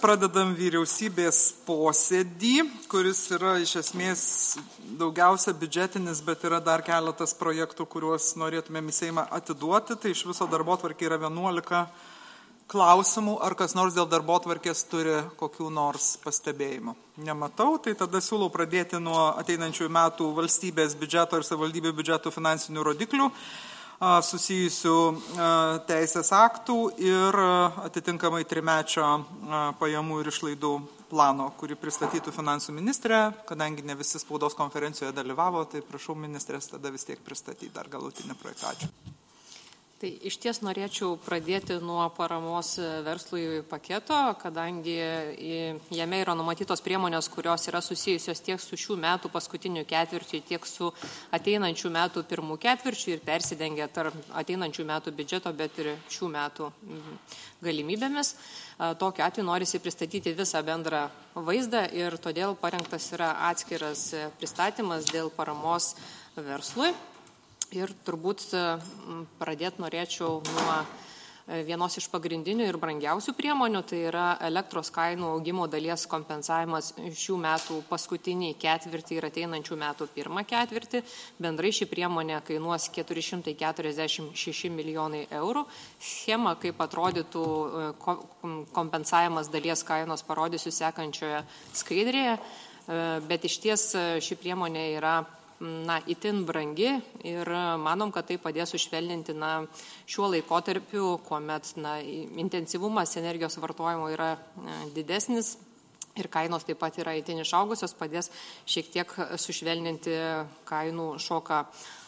Pradedam vyriausybės posėdį, kuris yra iš esmės daugiausia biudžetinis, bet yra dar keletas projektų, kuriuos norėtumėm į Seimą atiduoti. Tai iš viso darbotvarkė yra 11 klausimų. Ar kas nors dėl darbotvarkės turi kokių nors pastebėjimų? Nematau, tai tada siūlau pradėti nuo ateinančių metų valstybės biudžeto ir savivaldybių biudžetų finansinių rodiklių, susijusių teisės aktų ir atitinkamai trimečio pajamų ir išlaidų plano, kurį pristatytų finansų ministrė. Kadangi ne visi spaudos konferencijoje dalyvavo, tai prašau ministrės tada vis tiek pristatyti dar galutinį projektą. Ačiū. Tai iš ties norėčiau pradėti nuo paramos verslui paketo, kadangi jame yra numatytos priemonės, kurios yra susijusios tiek su šių metų paskutiniu ketvirčiu, tiek su ateinančių metų pirmų ketvirčiu ir persidengia tarp ateinančių metų biudžeto, bet ir šių metų galimybėmis. Tokiu atveju norisi pristatyti visą bendrą vaizdą ir todėl parengtas yra atskiras pristatymas dėl paramos verslui. Ir turbūt pradėti norėčiau nuo vienos iš pagrindinių ir brangiausių priemonių, tai yra elektros kainų augimo dalies kompensavimas šių metų paskutinį ketvirtį ir ateinančių metų pirmą ketvirtį. Bendrai ši priemonė kainuos 446 milijonai eurų. Schema, kaip atrodytų kompensavimas dalies kainos, parodysiu sekančioje skaidrėje, bet iš ties ši priemonė yra itin brangi ir manom, kad tai padės sušvelninti šiuo laikotarpiu, kuomet intensyvumas energijos vartojimo yra didesnis ir kainos taip pat yra itin išaugusios, padės šiek tiek sušvelninti kainų šoką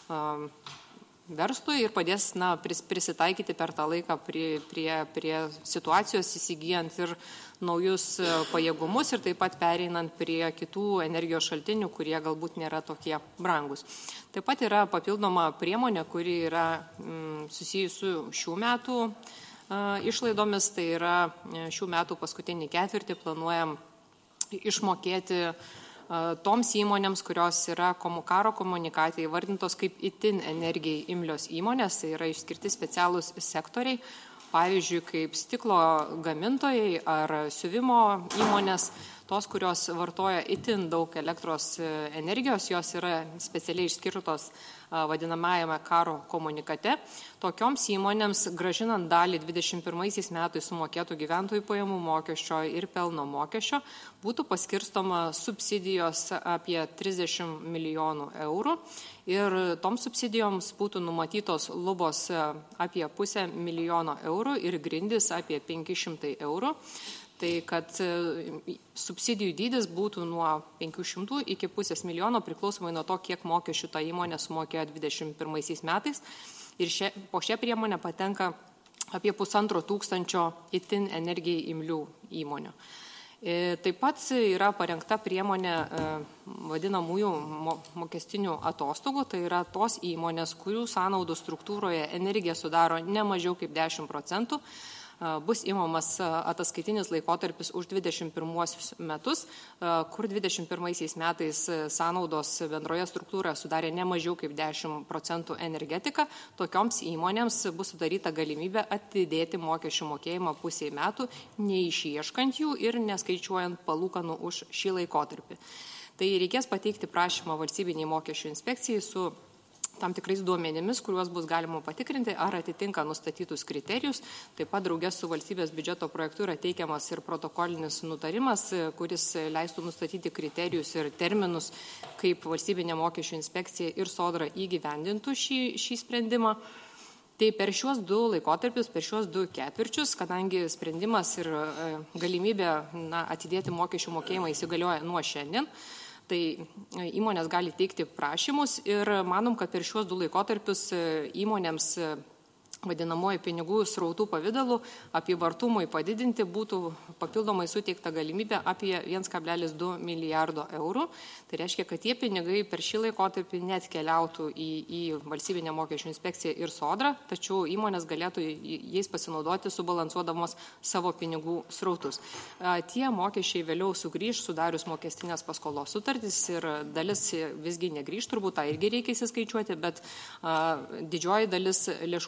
verslui ir padės prisitaikyti per tą laiką prie situacijos, įsigijant ir naujus pajėgumus ir taip pat pereinant prie kitų energijos šaltinių, kurie galbūt nėra tokie brangus. Taip pat yra papildoma priemonė, kuri yra susijusi su šių metų išlaidomis, tai yra šių metų paskutinį ketvirtį planuojam išmokėti toms įmonėms, kurios yra karo komunikatai įvardintos kaip itin energijai imlios įmonės, tai yra išskirti specialūs sektoriai, pavyzdžiui, kaip stiklo gamintojai ar siuvimo įmonės, tos, kurios vartoja itin daug elektros energijos, jos yra specialiai išskirtos vadinamajame karo komunikate. Tokioms įmonėms gražinant dalį 21 metais sumokėtų gyventojų pajamų mokesčio ir pelno mokesčio būtų paskirstoma subsidijos apie 30 milijonų eurų ir toms subsidijoms būtų numatytos lubos apie 500 milijono eurų ir grindis apie 500 eurų. Tai kad subsidijų dydis būtų nuo 500 iki 500 milijono priklausomai nuo to, kiek mokesčių ta įmonė sumokėjo 21 metais. Ir po šią priemonę patenka apie 1500 itin energijai imlių įmonių. Taip pat yra parengta priemonė vadinamųjų mokestinių atostogų, tai yra tos įmonės, kurių sąnaudų struktūroje energija sudaro ne mažiau kaip 10%. Bus imamas ataskaitinis laikotarpis už 21 metus, kur 21 metais sąnaudos bendroje struktūroje sudarė ne mažiau kaip 10% energetika. Tokioms įmonėms bus sudaryta galimybė atidėti mokesčių mokėjimą pusiai metų, neišieškant jų ir neskaičiuojant palūkanų už šį laikotarpį. Tai reikės pateikti prašymą valstybiniai mokesčių inspekcijai su tam tikrais duomenimis, kuriuos bus galima patikrinti, ar atitinka nustatytus kriterijus. Taip pat draugės su valstybės biudžeto projektu yra teikiamas ir protokolinis nutarimas, kuris leistų nustatyti kriterijus ir terminus, kaip valstybinė mokesčių inspekcija ir sodra įgyvendintų šį sprendimą. Tai per šiuos du laikotarpius, per šiuos du ketvirčius, kadangi sprendimas ir galimybė atidėti mokesčių mokėjimą įsigalioja nuo šiandien, tai įmonės gali teikti prašymus ir manom, kad per šiuos du laikotarpius įmonėms vadinamoji pinigų srautų pavidalu apyvartumui padidinti būtų papildomai suteikta galimybė apie 1,2 milijardo eurų. Tai reiškia, kad tie pinigai per šį laikotarpį net keliautų į valstybinę mokesčių inspekciją ir sodrą, tačiau įmonės galėtų jais pasinaudoti subalansuodamos savo pinigų srautus. Tie mokesčiai vėliau sugrįž sudarius mokestinės paskolos sutartis ir dalis visgi negrįž, turbūt tą irgi reikia įsiskaičiuoti, bet didžioji dalis lėšų planuojama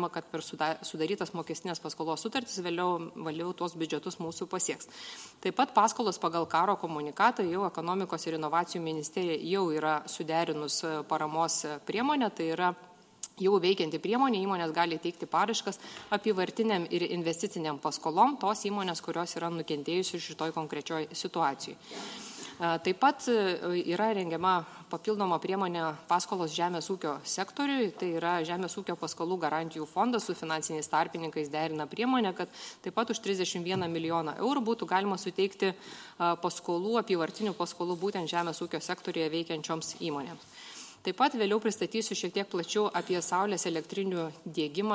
planuojama, kad per sudarytas mokestinės paskolos sutartis vėliau tuos biudžetus mūsų pasieks. Taip pat paskolos pagal karo komunikatą jau ekonomikos ir inovacijų ministerija jau yra suderinus paramos priemonę, tai yra jau veikianti priemonė, įmonės gali teikti paraiškas apyvartiniam ir investiciniam paskolom tos įmonės, kurios yra nukentėjusios šitoj konkrečioj situacijai. Taip pat yra rengiama papildoma priemonė paskolos žemės ūkio sektoriui, tai yra žemės ūkio paskolų garantijų fondas su finansiniais tarpininkais derina priemonę, kad taip pat už 31 milijoną eurų būtų galima suteikti paskolų, apyvartinių paskolų būtent žemės ūkio sektoriuje veikiančioms įmonėms. Taip pat vėliau pristatysiu šiek tiek plačiau apie saulės elektrinių diegimą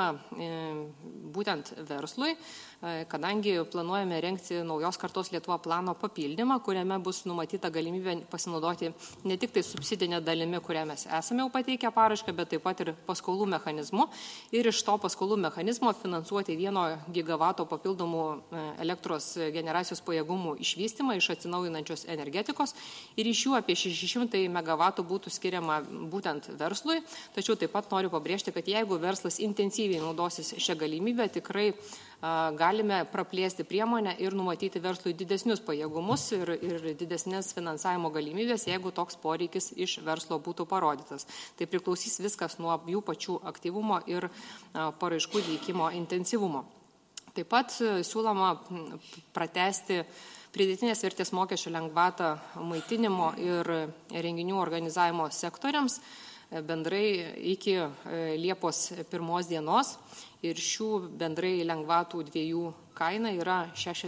būtent verslui, kadangi planuojame rengti naujos kartos Lietuva plano papildymą, kuriame bus numatyta galimybė pasinaudoti ne tik tai subsidinė dalimi, kurią mes esame jau pateikę paraišką, bet taip pat ir paskolų mechanizmu ir iš to paskolų mechanizmo finansuoti 1 gigavato papildomų elektros generacijos pajėgumų išvystymą iš atsinaujinančios energetikos ir iš jų apie 600 megavatų būtų skiriama būtent verslui, tačiau taip pat noriu pabrėžti, kad jeigu verslas intensyviai naudosis šią galimybę, tikrai galime praplėsti priemonę ir numatyti verslui didesnius pajėgumus ir didesnės finansavimo galimybės, jeigu toks poreikis iš verslo būtų parodytas. Tai priklausys viskas nuo jų pačių aktyvumo ir paraiškų teikimo intensyvumo. Taip pat siūloma pratęsti pridėtinės vertės mokesčio lengvatą maitinimo ir renginių organizavimo sektoriams bendrai iki Liepos 1 dienos ir šių bendrai lengvatų 2 kaina yra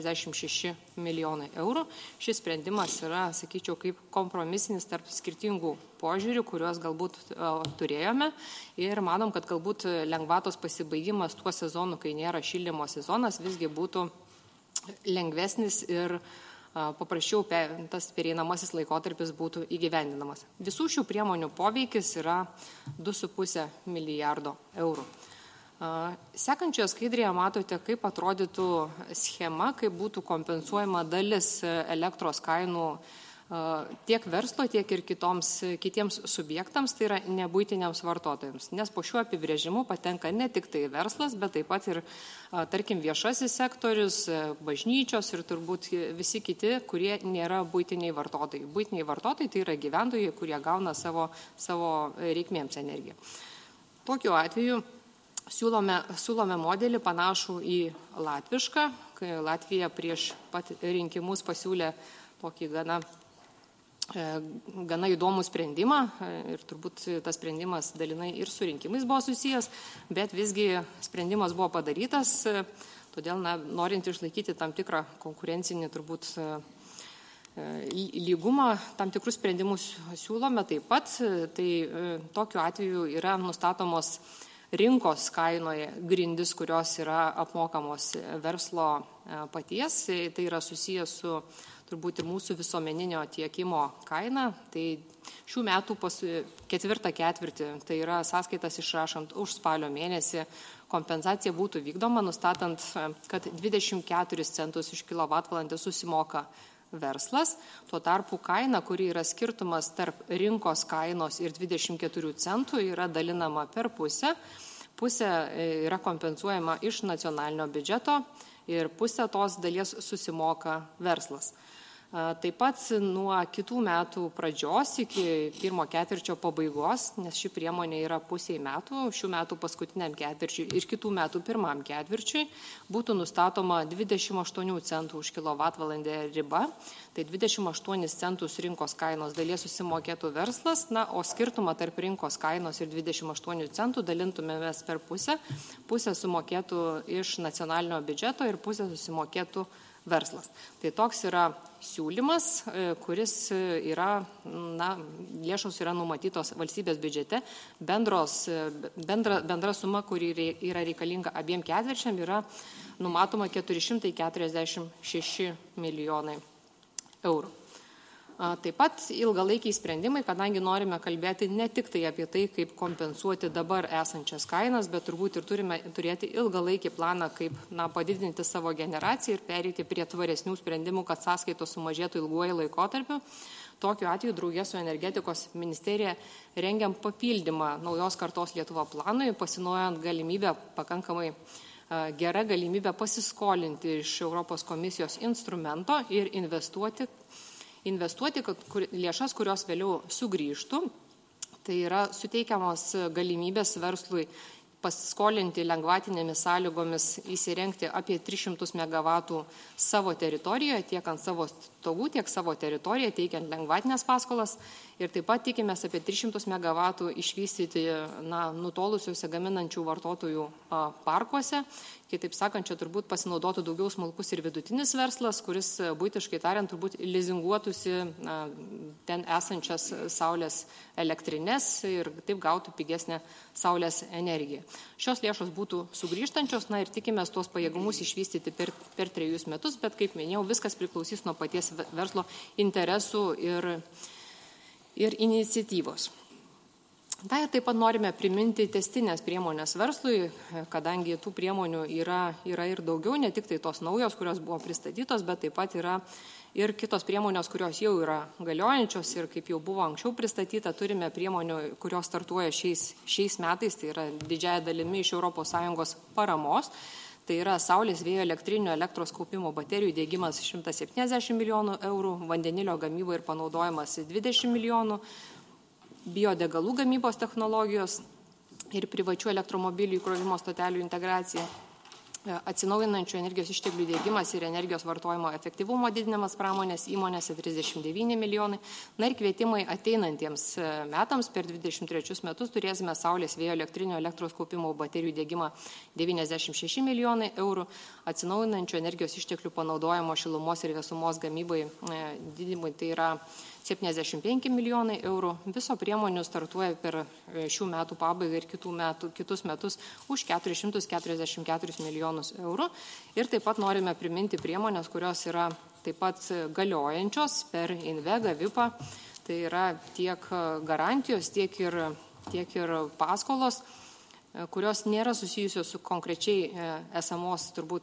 66 milijonai eurų. Šis sprendimas yra, sakyčiau, kaip kompromisinis tarp skirtingų požiūrių, kuriuos galbūt turėjome ir manom, kad galbūt lengvatos pasibaigimas tuo sezonu, kai nėra šildymo sezonas, visgi būtų lengvesnis ir paprasčiau tas pereinamasis laikotarpis būtų įgyvendinamas. Visų šių priemonių poveikis yra 2,5 milijardo eurų. Sekančioje skaidrėje matote, kaip atrodytų schema, kaip būtų kompensuojama dalis elektros kainų tiek verslo, tiek ir kitiems subjektams, tai yra nebuitiniams vartotojams. Nes po šiuo apibrėžimu patenka ne tik tai verslas, bet taip pat ir, tarkim, viešasis sektorius, bažnyčios ir turbūt visi kiti, kurie nėra buitiniai vartotojai. Buitiniai vartotojai tai yra gyventojai, kurie gauna savo reikmėms energiją. Tokiu atveju siūlome modelį panašų į latvišką, kai Latvija prieš pat rinkimus pasiūlė tokį gana įdomų sprendimą ir turbūt tas sprendimas dalinai ir su rinkimais buvo susijęs, bet visgi sprendimas buvo padarytas, todėl norint išlaikyti tam tikrą konkurencinį turbūt lygumą, tam tikrus sprendimus siūlome taip pat, tai tokiu atveju yra nustatomos rinkos kainoje grindis, kurios yra apmokamos verslo paties, tai yra susijęs su turbūt ir mūsų visuomeninio tiekimo kaina. Tai šių metų 4 ketvirtį, tai yra sąskaitas išrašant už spalio mėnesį, kompensacija būtų vykdoma, nustatant, kad 24 centus iš kilovatvalandę susimoka verslas. Tuo tarpu kaina, kuri yra skirtumas tarp rinkos kainos ir 24 centų, yra dalinama per pusę. Pusė yra kompensuojama iš nacionalinio biudžeto ir pusę tos dalies susimoka verslas. Taip pat nuo kitų metų pradžios iki 1 ketvirčio pabaigos, nes ši priemonė yra pusiai metų, šių metų paskutiniam ketvirčiui ir kitų metų 1 ketvirčiui, būtų nustatoma 28 centų už kilovatvalandę riba, tai 28 centus rinkos kainos dalies susimokėtų verslas, o skirtumą tarp rinkos kainos ir 28 centų dalintumėmės per pusę sumokėtų iš nacionalinio biudžeto ir pusę susimokėtų verslas. Tai toks yra siūlymas, kuris yra, lėšos yra numatytos valstybės biudžete, bendra suma, kuri yra reikalinga abiem ketvirčiam, yra numatoma 446 milijonai eurų. Taip pat ilgalaikiai sprendimai, kadangi norime kalbėti ne tik tai apie tai, kaip kompensuoti dabar esančias kainas, bet turbūt ir turime turėti ilgalaikį planą, kaip padidinti savo generaciją ir pereiti prie tvaresnių sprendimų, kad sąskaitos sumažėtų ilguoju laikotarpiu. Tokiu atveju draugė su energetikos ministerija rengiam papildymą naujos kartos Lietuva planui, pasinaudojant galimybę pakankamai gera galimybė pasiskolinti iš Europos komisijos instrumento ir investuoti kad lėšas, kurios vėliau sugrįžtų. Tai yra suteikiamos galimybės verslui pasiskolinti lengvatinėmis sąlygomis įsirengti apie 300 MW savo teritorijoje, tiek ant savo stogų, tiek savo teritorijoje, teikiant lengvatinės paskolas. Ir taip pat tikimės apie 300 MW išvystyti nutolusiuose gaminančių vartotojų parkuose. Kitaip sakant, čia turbūt pasinaudotų daugiau smulkus ir vidutinis verslas, kuris buitiškai tariant turbūt lizinguotųsi ten esančias saulės elektrinės ir taip gautų pigesnę saulės energiją. Šios lėšos būtų sugrįžtančios, ir tikimės tuos pajėgumus išvystyti per 3 metus, bet kaip minėjau, viskas priklausys nuo paties verslo interesų ir iniciatyvos. Taip pat norime priminti testinės priemonės verslui, kadangi tų priemonių yra ir daugiau, ne tik tai tos naujos, kurios buvo pristatytos, bet taip pat yra ir kitos priemonės, kurios jau yra galiojančios ir kaip jau buvo anksčiau pristatyta, turime priemonių, kurios startuoja šiais metais, tai yra didžiąja dalimi iš ES paramos. Tai yra saulės vėjo elektrinių elektros kaupimo baterijų diegimas 170 milijonų eurų, vandenilio gamyba ir panaudojimas 20 milijonų, biodegalų gamybos technologijos ir privačių elektromobilių įkrovimo stotelių integracija, atsinaujinančių energijos išteklių diegimas ir energijos vartojimo efektyvumo didinimas pramonės įmonėse 39 milijonai. Ir kvietimai ateinantiems metams per 23 metus turėsime saulės vėjo elektrinių elektros kaupimo baterijų diegimą 96 milijonai eurų, atsinaujinančių energijos išteklių panaudojimo šilumos ir vėsumos gamybai didinimui, tai yra 75 milijonai eurų. Viso priemonių startuoja per šių metų pabaigą ir kitus metus už 444 milijonus eurų. Ir taip pat norime priminti priemonės, kurios yra taip pat galiojančios per Invega, VIPA. Tai yra tiek garantijos, tiek ir paskolos, kurios nėra susijusios su konkrečiai esamos turbūt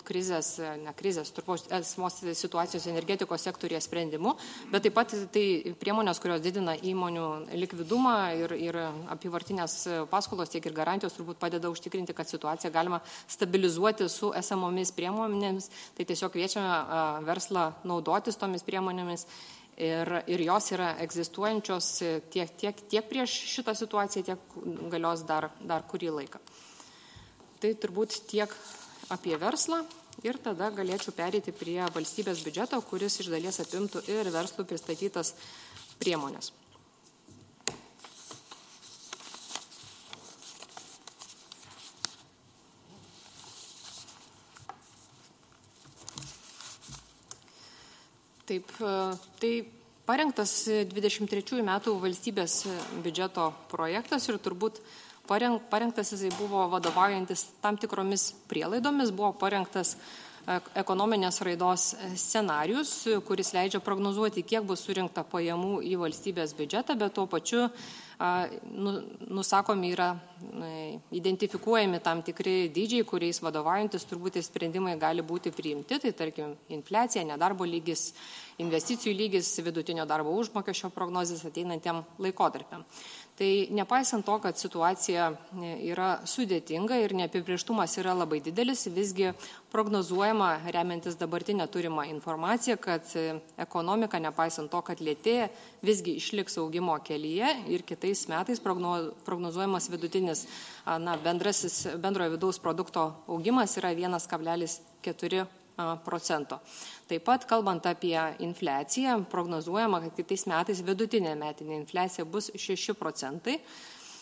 esamos situacijos energetikos sektorėje sprendimu, bet taip pat tai priemonės, kurios didina įmonių likvidumą ir apyvartinės paskolos, tiek ir garantijos turbūt padeda užtikrinti, kad situaciją galima stabilizuoti su esamomis priemonėmis. Tai tiesiog kviečiame verslą naudotis tomis priemonėmis. Ir jos yra egzistuojančios tiek prieš šitą situaciją, tiek galios dar kurį laiką. Tai turbūt tiek apie verslą ir tada galėčiau pereiti prie valstybės biudžeto, kuris iš dalies apimtų ir verslų pristatytas priemonės. Taip, tai parengtas 23 metų valstybės biudžeto projektas ir turbūt parengtas jisai buvo vadovaujantis tam tikromis prielaidomis, buvo parengtas ekonominės raidos scenarius, kuris leidžia prognozuoti, kiek bus surinkta pajamų į valstybės biudžetą, bet tuo pačiu nusakomi yra identifikuojami tam tikri dydžiai, kuriais vadovaujantis turbūt sprendimai gali būti priimti, tai tarkim infliacija, nedarbo lygis, investicijų lygis, vidutinio darbo užmokesčio prognozės ateinantiem laikotarpiam. Tai nepaisant to, kad situacija yra sudėtinga ir neapibrėžtumas yra labai didelis, visgi prognozuojama, remiantis dabartinę turimą informaciją, kad ekonomika, nepaisant to, kad lėtėja, visgi išliks augimo kelyje ir kitais metais prognozuojamas vidutinis bendrojo vidaus produkto augimas yra 1,4%. Taip pat, kalbant apie infliaciją, prognozuojama, kad kitais metais vidutinė metinė infliacija bus 6%.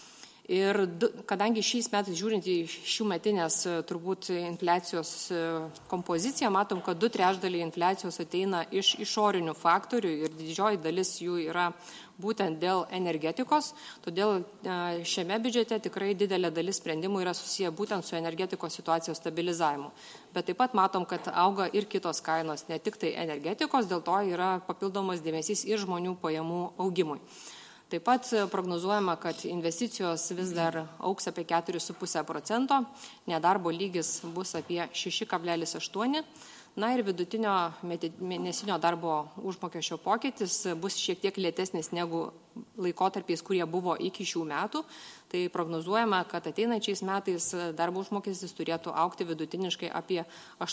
Ir kadangi šiais metais žiūrint į šių metinės turbūt infliacijos kompoziciją, matom, kad 2/3 infliacijos ateina iš išorinių faktorių ir didžioji dalis jų yra būtent dėl energetikos, todėl šiame biudžete tikrai didelė dalis sprendimų yra susiję būtent su energetikos situacijos stabilizavimu. Bet taip pat matom, kad auga ir kitos kainos, ne tik tai energetikos, dėl to yra papildomas dėmesys ir žmonių pajamų augimui. Taip pat prognozuojama, kad investicijos vis dar auks apie 4,5%, nedarbo lygis bus apie 6,8%, na ir vidutinio mėnesinio darbo užmokesčio pokytis bus šiek tiek lėtesnis negu laikotarpiais, kurie buvo iki šių metų. Tai prognozuojama, kad ateinančiais metais darbo užmokestis turėtų augti vidutiniškai apie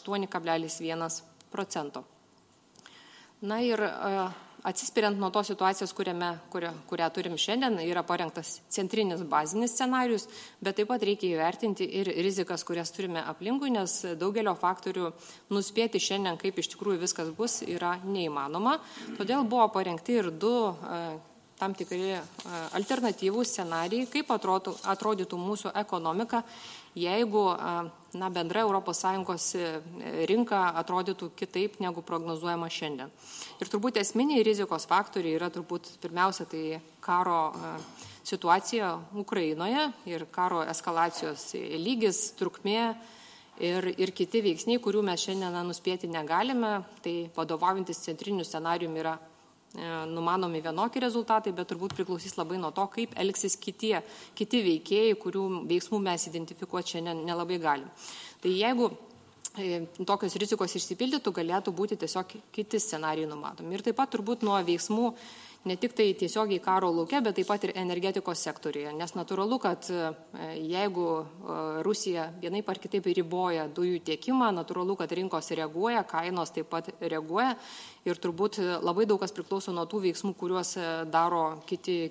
8,1%. Na ir atsispiriant nuo tos situacijos, kurią turim šiandien, yra parengtas centrinis bazinis scenarius, bet taip pat reikia įvertinti ir rizikas, kurias turime aplinkui, nes daugelio faktorių nuspėti šiandien, kaip iš tikrųjų viskas bus, yra neįmanoma. Todėl buvo parengti ir 2 tam tikri alternatyvūs scenarijai, kaip atrodytų mūsų ekonomika, jeigu bendra ES rinka atrodytų kitaip negu prognozuojama šiandien. Ir turbūt esminiai rizikos faktoriai yra pirmiausia tai karo situacija Ukrainoje ir karo eskalacijos lygis, trukmė ir kiti veiksniai, kurių mes šiandien nuspėti negalime. Tai vadovaujantis centriniu scenarijumi yra numanomi vienokie rezultatai, bet turbūt priklausys labai nuo to, kaip elgsis kiti veikėjai, kurių veiksmų mes identifikuoti šiandien nelabai galim. Tai jeigu tokios rizikos išsipildytų, galėtų būti tiesiog kiti scenarijai numatomi. Ir taip pat turbūt nuo veiksmų ne tik tai tiesiogiai karo lauke, bet taip pat ir energetikos sektoriuje. Nes natūralu, kad jeigu Rusija vienaip ar kitaip riboja dujų tiekimą, natūralu, kad rinkos reaguoja, kainos taip pat reaguoja. Ir turbūt labai daug kas priklauso nuo tų veiksmų, kuriuos daro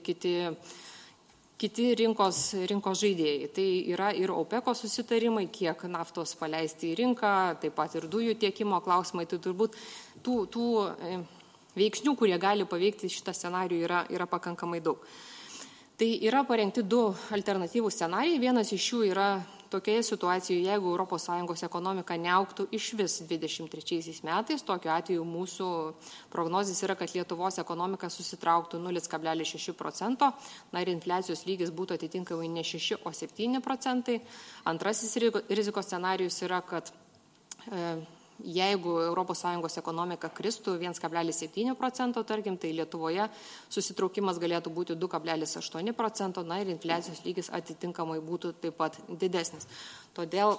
kiti rinkos žaidėjai. Tai yra ir OPEC susitarimai, kiek naftos paleisti į rinką, taip pat ir dujų tiekimo klausimai. Tai turbūt tų veiksnių, kurie gali paveikti šitą scenarijų, yra pakankamai daug. Tai yra parengti 2 alternatyvūs scenarijai. Vienas iš jų yra tokioje situacijoje, jeigu ES ekonomika neaugtų iš vis 23 metais. Tokiu atveju mūsų prognozės yra, kad Lietuvos ekonomika susitrauktų 0,6%, na ir infliacijos lygis būtų atitinkamai ne 6, o 7%. Antrasis rizikos scenarijus yra, kad jeigu ES ekonomika kristų 1,7%, tarkim, tai Lietuvoje susitraukimas galėtų būti 2,8%, na ir infliacijos lygis atitinkamai būtų taip pat didesnis. Todėl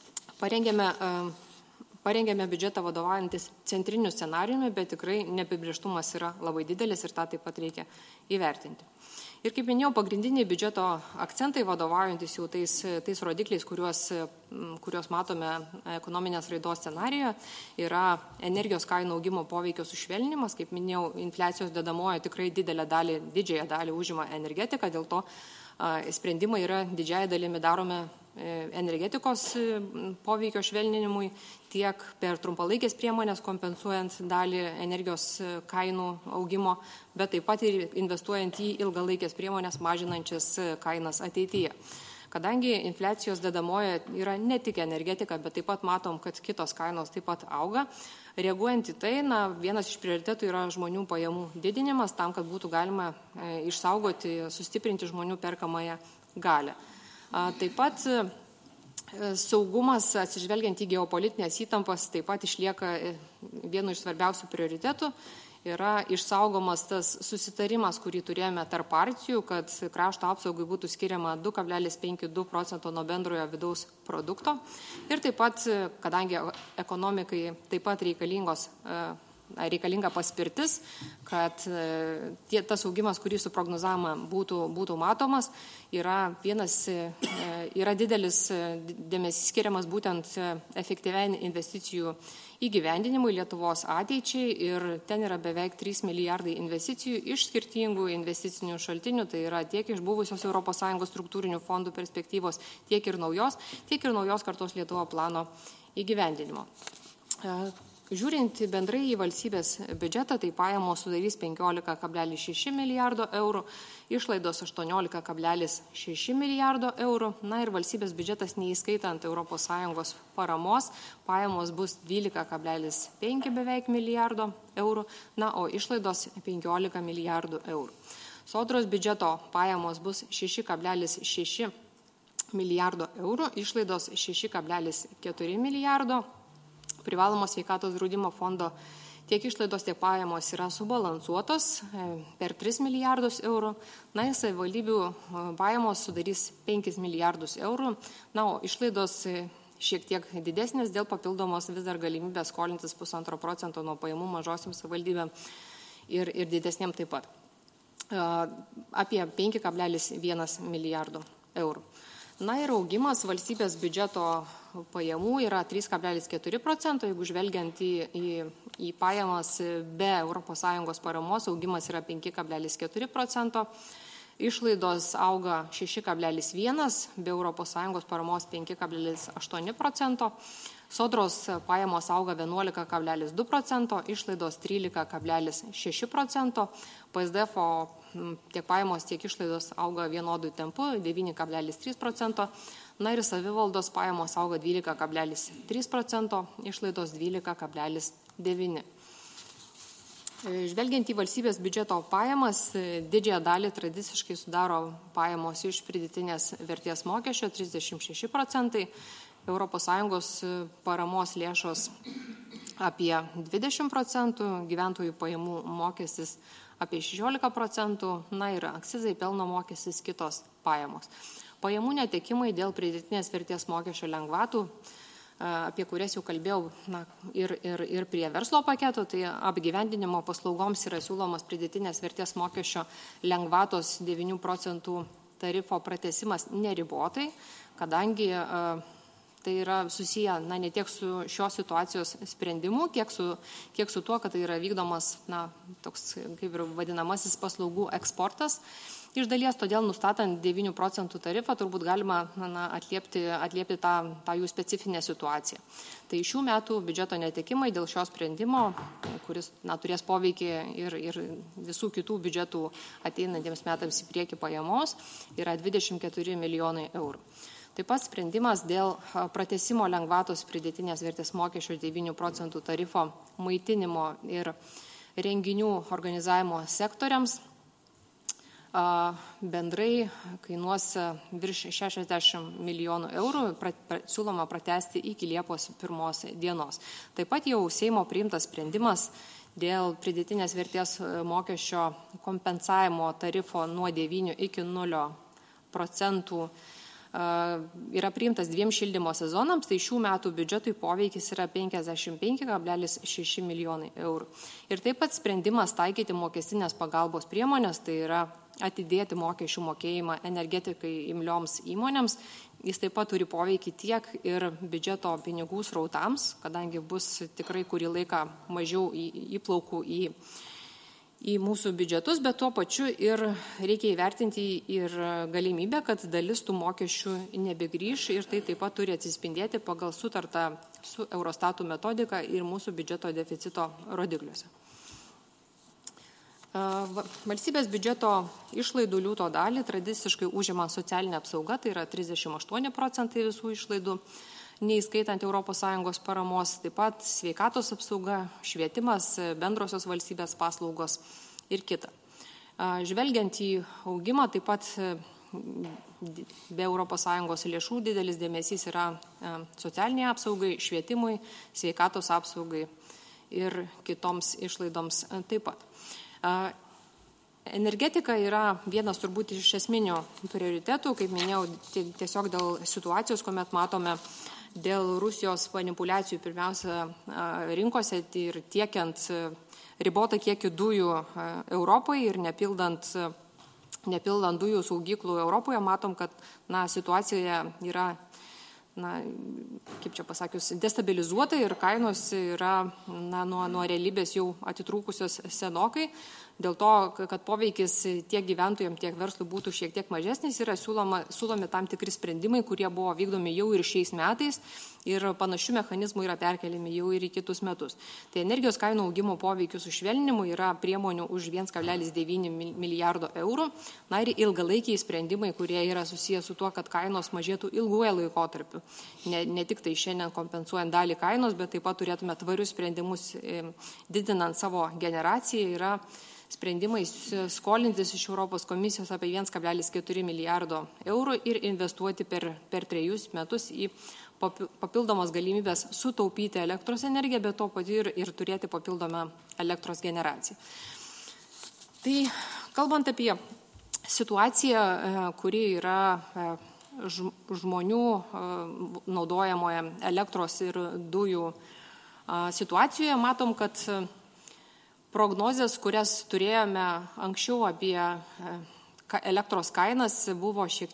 parengėme biudžetą vadovaujantis centriniu scenarijumi, bet tikrai neapibrėžtumas yra labai didelis ir tą taip pat reikia įvertinti. Ir kaip minėjau, pagrindiniai biudžeto akcentai vadovaujantis jau tais rodikliais, kuriuos matome ekonominės raidos scenarijoje, yra energijos kainų augimo poveikio sušvelnimas. Kaip minėjau, infliacijos dedamojo tikrai didžiąją dalį užima energetika, dėl to sprendimai yra didžiąją dalimi darome energetikos poveikio švelninimui, tiek per trumpalaikės priemonės kompensuojant dalį energijos kainų augimo, bet taip pat ir investuojant į ilgalaikės priemonės mažinančias kainas ateityje. Kadangi infliacijos dedamoje yra ne tik energetika, bet taip pat matom, kad kitos kainos taip pat auga. Reaguojant į tai, vienas iš prioritetų yra žmonių pajamų didinimas, tam, kad būtų galima išsaugoti, sustiprinti žmonių perkamąją galią. Taip pat saugumas, atsižvelgiant į geopolitinės įtampas, taip pat išlieka vienu iš svarbiausių prioritetų. Yra išsaugomas tas susitarimas, kurį turėjome tarp partijų, kad krašto apsaugai būtų skiriama 2,52% nuo bendrojo vidaus produkto. Ir taip pat, kadangi ekonomikai taip pat reikalinga paspirtis, kad tas augimas, kurį suprognozavome, būtų matomas, yra didelis dėmesys skiriamas būtent efektyviai investicijų įgyvendinimui Lietuvos ateičiai ir ten yra beveik 3 milijardai investicijų iš skirtingų investicinių šaltinių, tai yra tiek iš buvusios ES struktūrinių fondų perspektyvos, tiek ir naujos kartos Lietuvo plano įgyvendinimo. Žiūrint bendrai į valstybės biudžetą, tai pajamos sudarys 15,6 milijardo eurų, išlaidos 18,6 milijardo eurų, na ir valstybės biudžetas neįskaitant ES paramos, pajamos bus 12,5 beveik milijardo eurų, na, o išlaidos 15 milijardų eurų. Sodros biudžeto pajamos bus 6,6 milijardo eurų, išlaidos 6,4 milijardo. Privalomos sveikatos draudimo fondo tiek išlaidos, tiek pajamos yra subalansuotos per 3 milijardus eurų. Na, savivaldybių pajamos sudarys 5 milijardus eurų, na, o išlaidos šiek tiek didesnės dėl papildomos vis dar galimybės skolintis 1,5% nuo pajamų mažosiams savivaldybėm ir didesnėm taip pat. Apie 5,1 milijardo eurų. Na ir augimas valstybės biudžeto pajamų yra 3,4%, jeigu žvelgiant į pajamas be ES paramos, augimas yra 5,4%, išlaidos auga 6,1%, be ES paramos 5,8%, sodros pajamos auga 11,2%, išlaidos 13,6%, PSDF tiek pajamos, tiek išlaidos auga vienodų tempų 9,3%, na ir savivaldos pajamos auga 12,3%, išlaidos 12,9%. Žvelgiant į valstybės biudžeto pajamas, didžiąją dalį tradiciškai sudaro pajamos iš pridėtinės vertės mokesčio 36%, ES paramos lėšos apie 20%, gyventojų pajamų mokestis apie 16%, na ir akcizai, pelno mokestis, kitos pajamos. Pajamų netekimai dėl pridėtinės vertės mokesčio lengvatų, apie kurias jau kalbėjau ir prie verslo paketo, tai apgyvendinimo paslaugoms yra siūlomas pridėtinės vertės mokesčio lengvatos 9% tarifo pratesimas neribotai, kadangi tai yra susiję ne tiek su šios situacijos sprendimu, kiek su tuo, kad tai yra vykdomas toks kaip ir vadinamasis paslaugų eksportas. Iš dalies, todėl nustatant 9% tarifą turbūt galima atliepti tą jų specifinę situaciją. Tai šių metų biudžeto netekimai dėl šio sprendimo, kuris turės poveikį ir visų kitų biudžetų ateinantiems metams į priekį pajamos, yra 24 milijonai eurų. Taip pat sprendimas dėl pratesimo lengvatos pridėtinės vertės mokesčio 9% tarifo maitinimo ir renginių organizavimo sektoriams bendrai kainuos virš 60 milijonų eurų, siūloma pratesti iki Liepos 1 dienos. Taip pat jau Seimo priimtas sprendimas dėl pridėtinės vertės mokesčio kompensavimo tarifo nuo 9 iki 0% yra priimtas 2 šildymo sezonams, tai šių metų biudžetui poveikis yra 55,6 milijonai eurų. Ir taip pat sprendimas taikyti mokestinės pagalbos priemonės, tai yra atidėti mokesčių mokėjimą energetikai imlioms įmonėms. Jis taip pat turi poveikį tiek ir biudžeto pinigų srautams, kadangi bus tikrai kurį laiką mažiau įplaukų į mūsų biudžetus, bet tuo pačiu ir reikia įvertinti ir galimybę, kad dalis tų mokesčių nebegrįš ir tai taip pat turi atsispindėti pagal sutartą su Eurostatų metodika ir mūsų biudžeto deficito rodikliuose. Valstybės biudžeto išlaidų liūto dalį tradiciškai užima socialinė apsauga, tai yra 38% visų išlaidų, neįskaitant ES paramos, taip pat sveikatos apsauga, švietimas, bendrosios valstybės paslaugos ir kita. Žvelgiant į augimą, taip pat be ES lėšų didelis dėmesys yra socialiniai apsaugai, švietimui, sveikatos apsaugai ir kitoms išlaidoms taip pat. Energetika yra vienas turbūt iš esminių prioritetų, kaip minėjau, tiesiog dėl situacijos, kuomet matome dėl Rusijos manipulacijų pirmiausia rinkose ir tiekiant ribotą kiekį dujų Europoje ir nepildant dujų saugyklų Europoje, matom, kad situacija yra, kaip čia pasakius, destabilizuota ir kainos yra nuo realybės jau atitrūkusios senokai. Dėl to, kad poveikis tiek gyventojams, tiek verslui būtų šiek tiek mažesnis, yra siūlomi tam tikri sprendimai, kurie buvo vykdomi jau ir šiais metais ir panašių mechanizmų yra perkeliami jau ir į kitus metus. Tai energijos kainų augimo poveikių sušvelninimui yra priemonių už 1,9 milijardo eurų, na ir ilgalaikiai sprendimai, kurie yra susijęs su tuo, kad kainos mažėtų ilguoju laikotarpiu. Ne tik tai šiandien kompensuojant dalį kainos, bet taip pat turėtume tvarius sprendimus didinant savo generaciją, yra sprendimai skolintis iš Europos komisijos apie 1,4 milijardo eurų ir investuoti per 3 metus į papildomos galimybės sutaupyti elektros energiją, bet to pat ir turėti papildomą elektros generaciją. Tai kalbant apie situaciją, kuri yra žmonių naudojamoje elektros ir dujų situacijoje, matom, kad prognozės, kurias turėjome anksčiau apie elektros kainas, buvo šiek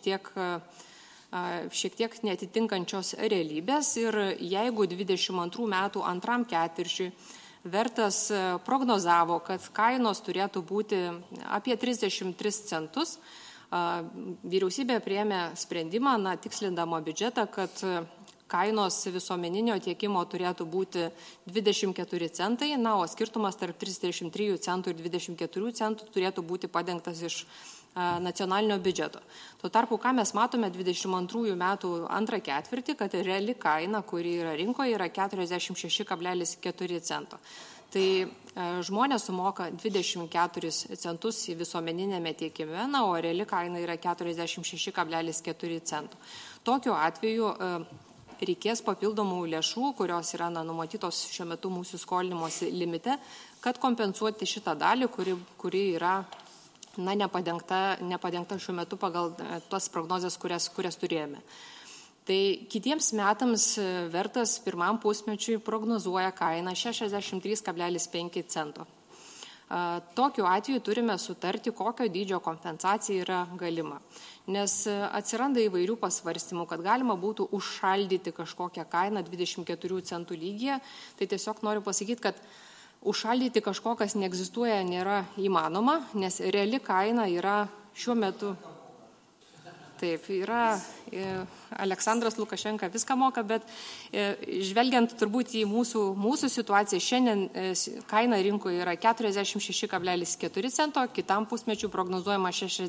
tiek neatitinkančios realybės ir jeigu 22 metų antram ketvirčiui Vertas prognozavo, kad kainos turėtų būti apie 33 centus, vyriausybė priėmė sprendimą, tikslindama biudžetą, kad kainos visuomeninio tiekimo turėtų būti 24 centai, o skirtumas tarp 33 centų ir 24 centų turėtų būti padengtas iš nacionalinio biudžeto. Tuo tarpu, ką mes matome 22 metų antrą ketvirtį, kad reali kaina, kuri yra rinkoje, yra 46,4 cento. Tai žmonės sumoka 24 centus į visuomeninėme tiekime, o reali kaina yra 46,4 centų. Tokiu atveju reikės papildomų lėšų, kurios yra numatytos šiuo metu mūsų skolinimosi limite, kad kompensuoti šitą dalį, kuri yra nepadengta šiuo metu pagal tos prognozes, kurias turėjome. Tai kitiems metams Vertas pirmam pusmečiui prognozuoja kainą 63,5 cento. Tokiu atveju turime sutarti, kokio dydžio kompensacija yra galima. Nes atsiranda įvairių pasvarstymų, kad galima būtų užšaldyti kažkokią kainą 24 centų lygyje. Tai tiesiog noriu pasakyti, kad užšaldyti kažko, kas neegzistuoja, nėra įmanoma, nes reali kaina yra šiuo metu. Taip, yra Aleksandras Lukašenka viską moka, bet žvelgiant turbūt į mūsų situaciją, šiandien kaina rinkoje yra 46,4 cento, kitam pusmečiu prognozuojama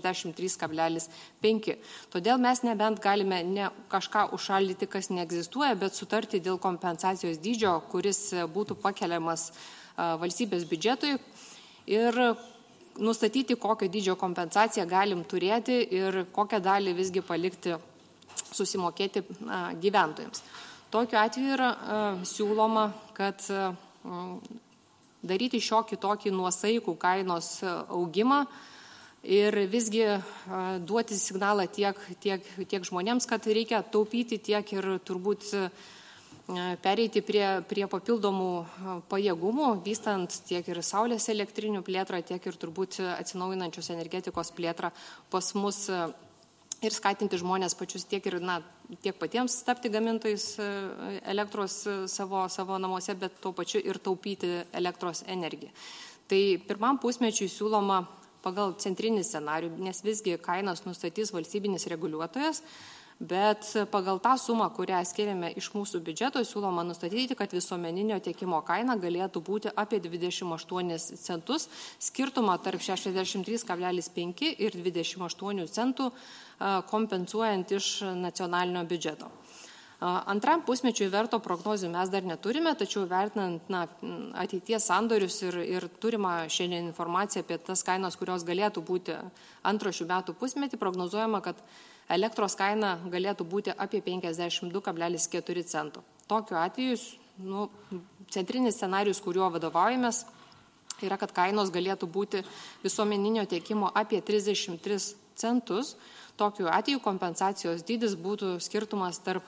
63,5. Todėl mes nebent galime ne kažką užšaldyti, kas neegzistuoja, bet sutarti dėl kompensacijos dydžio, kuris būtų pakeliamas valstybės biudžetui ir nustatyti, kokio dydžio kompensaciją galim turėti ir kokią dalį visgi palikti susimokėti gyventojams. Tokiu atveju yra siūloma, kad daryti šiokį tokį nuosaikų kainos augimą ir visgi duoti signalą tiek žmonėms, kad reikia taupyti, tiek ir turbūt pereiti prie papildomų pajėgumų, vystant tiek ir saulės elektrinių plėtrą, tiek ir turbūt atsinaujinančios energetikos plėtrą pas mus ir skatinti žmonės pačius tiek patiems tapti gamintojais elektros savo namuose, bet tuo pačiu ir taupyti elektros energiją. Tai pirmam pusmečiui siūloma pagal centrinį scenarijų, nes visgi kainas nustatys valstybinis reguliuotojas, bet pagal tą sumą, kurią skiriame iš mūsų biudžeto, siūloma nustatyti, kad visuomeninio tiekimo kaina galėtų būti apie 28 centus, skirtumą tarp 63,5 ir 28 centų kompensuojant iš nacionalinio biudžeto. Antram pusmečiui Verto prognozių mes dar neturime, tačiau vertinant ateities sandorius ir turimą šiandien informaciją apie tas kainas, kurios galėtų būti antro šių metų pusmetį, prognozuojama, kad elektros kaina galėtų būti apie 52,4 cento. Tokiu atveju centrinis scenarius, kuriuo vadovaujamės, yra, kad kainos galėtų būti visuomeninio tiekimo apie 33 centus. Tokiu atveju kompensacijos dydis būtų skirtumas tarp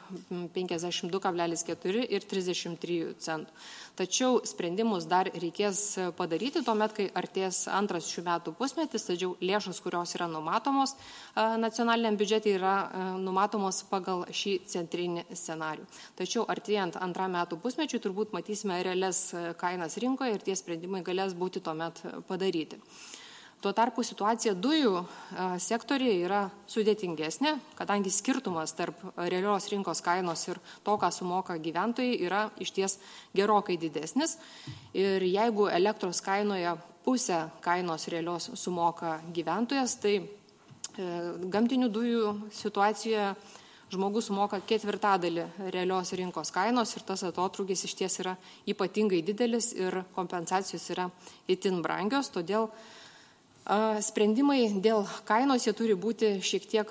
52,4 ir 33 centų. Tačiau sprendimus dar reikės padaryti tuomet, kai artės antras šių metų pusmetis, tačiau lėšos, kurios yra numatomos nacionaliniam biudžetui, yra numatomos pagal šį centrinį scenarių. Tačiau artėjant antram metų pusmečiui turbūt matysime realias kainas rinkoje ir tie sprendimai galės būti tuomet padaryti. Tuo tarpu situacija dujų sektoriuje yra sudėtingesnė, kadangi skirtumas tarp realios rinkos kainos ir to, ką sumoka gyventojai, yra išties gerokai didesnis. Ir jeigu elektros kainoje pusę kainos realios sumoka gyventojas, tai gamtinių dujų situacijoje žmogus sumoka 1/4 realios rinkos kainos ir tas atotrūkis išties yra ypatingai didelis ir kompensacijos yra itin brangios, todėl sprendimai dėl kainos jie turi būti šiek tiek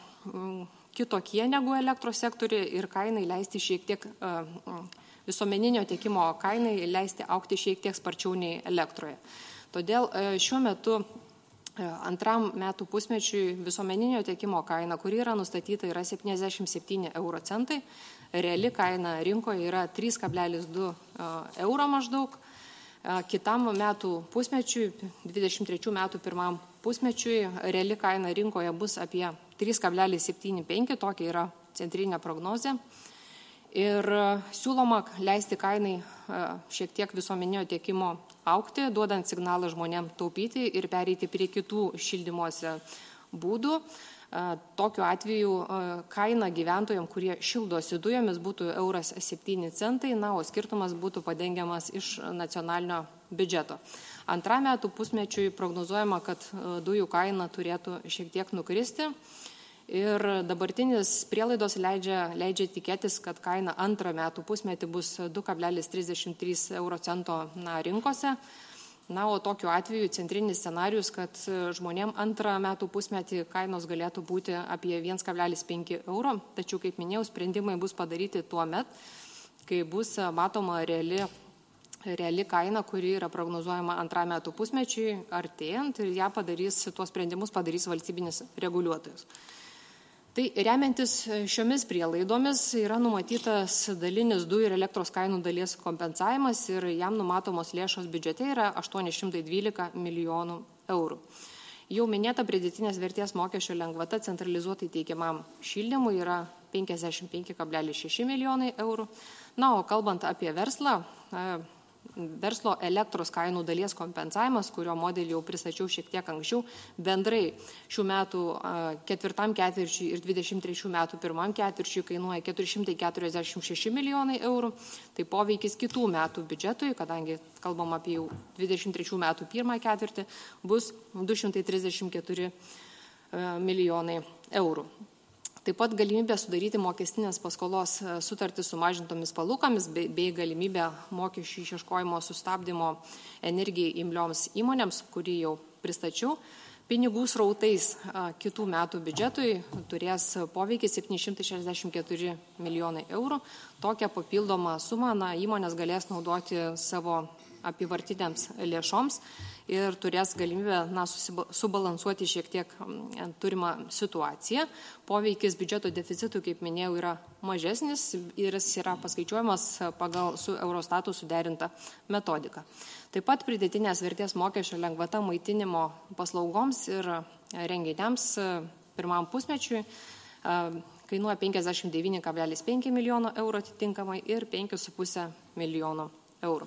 kitokie negu elektros sektoriuje ir kainai leisti šiek tiek visuomeninio tiekimo kainai leisti augti šiek tiek sparčiau nei elektroje. Todėl šiuo metu antram metų pusmečiui visuomeninio tiekimo kaina, kuri yra nustatyta, yra 77 euro centai, reali kaina rinkoje yra 3,2 euro maždaug. Kitam metų pusmečiui, 23 metų pirmam pusmečiui, reali kaina rinkoje bus apie 3,75, tokia yra centrinė prognozė. Ir siūloma leisti kainai šiek tiek visuomeninio tiekimo aukti, duodant signalą žmonėms taupyti ir pereiti prie kitų šildymosi būdų. Tokiu atveju kaina gyventojams, kurie šildosi dujomis, būtų €7, o skirtumas būtų padengiamas iš nacionalinio biudžeto. Antram metų pusmečiui prognozuojama, kad dujų kaina turėtų šiek tiek nukristi ir dabartinis prielaidos leidžia tikėtis, kad kaina antrą metų pusmetį bus 2,33 euro cento rinkose. O tokiu atveju centrinis scenarius, kad žmonėm antrą metų pusmetį kainos galėtų būti apie 1,5 euro, tačiau, kaip minėjau, sprendimai bus padaryti tuo met, kai bus matoma reali kaina, kuri yra prognozuojama antrą metų pusmečiui artėjant ir tuos sprendimus padarys valstybinis reguliuotojas. Tai remiantis šiomis prielaidomis yra numatytas dalinis dujų ir elektros kainų dalies kompensavimas ir jam numatomos lėšos biudžete yra 812 milijonų eurų. Jau minėta pridėtinės vertės mokesčio lengvata centralizuotai teikiamam šildymui yra 55,6 milijonai eurų. O kalbant apie verslo elektros kainų dalies kompensavimas, kurio modelį jau pristačiau šiek tiek anksčiau, bendrai šių metų ketvirtam ketvirčiui ir 23 metų pirmam ketvirčiui kainuoja 446 milijonai eurų. Tai poveikis kitų metų biudžetui, kadangi kalbam apie jau 23 metų pirmą ketvirtį, bus 234 milijonai eurų. Taip pat galimybė sudaryti mokestinės paskolos sutartį su mažintomis palūkomis bei galimybė mokesčių išieškojimo sustabdymo energijai imlioms įmonėms, kurį jau pristačiau. Pinigų srautais kitų metų biudžetui turės poveikį 764 milijonai eurų. Tokią papildomą sumą įmonės galės naudoti savo apyvartiniams lėšoms ir turės galimybę subalansuoti šiek tiek turimą situaciją. Poveikis biudžeto deficitui, kaip minėjau, yra mažesnis ir jis yra paskaičiuojamas pagal su Eurostatu suderintą metodiką. Taip pat pridėtinės vertės mokesčio lengvata maitinimo paslaugoms ir renginiams pirmam pusmečiui kainuoja 59,5 milijono eurų atitinkamai ir 5,5 milijono eurų.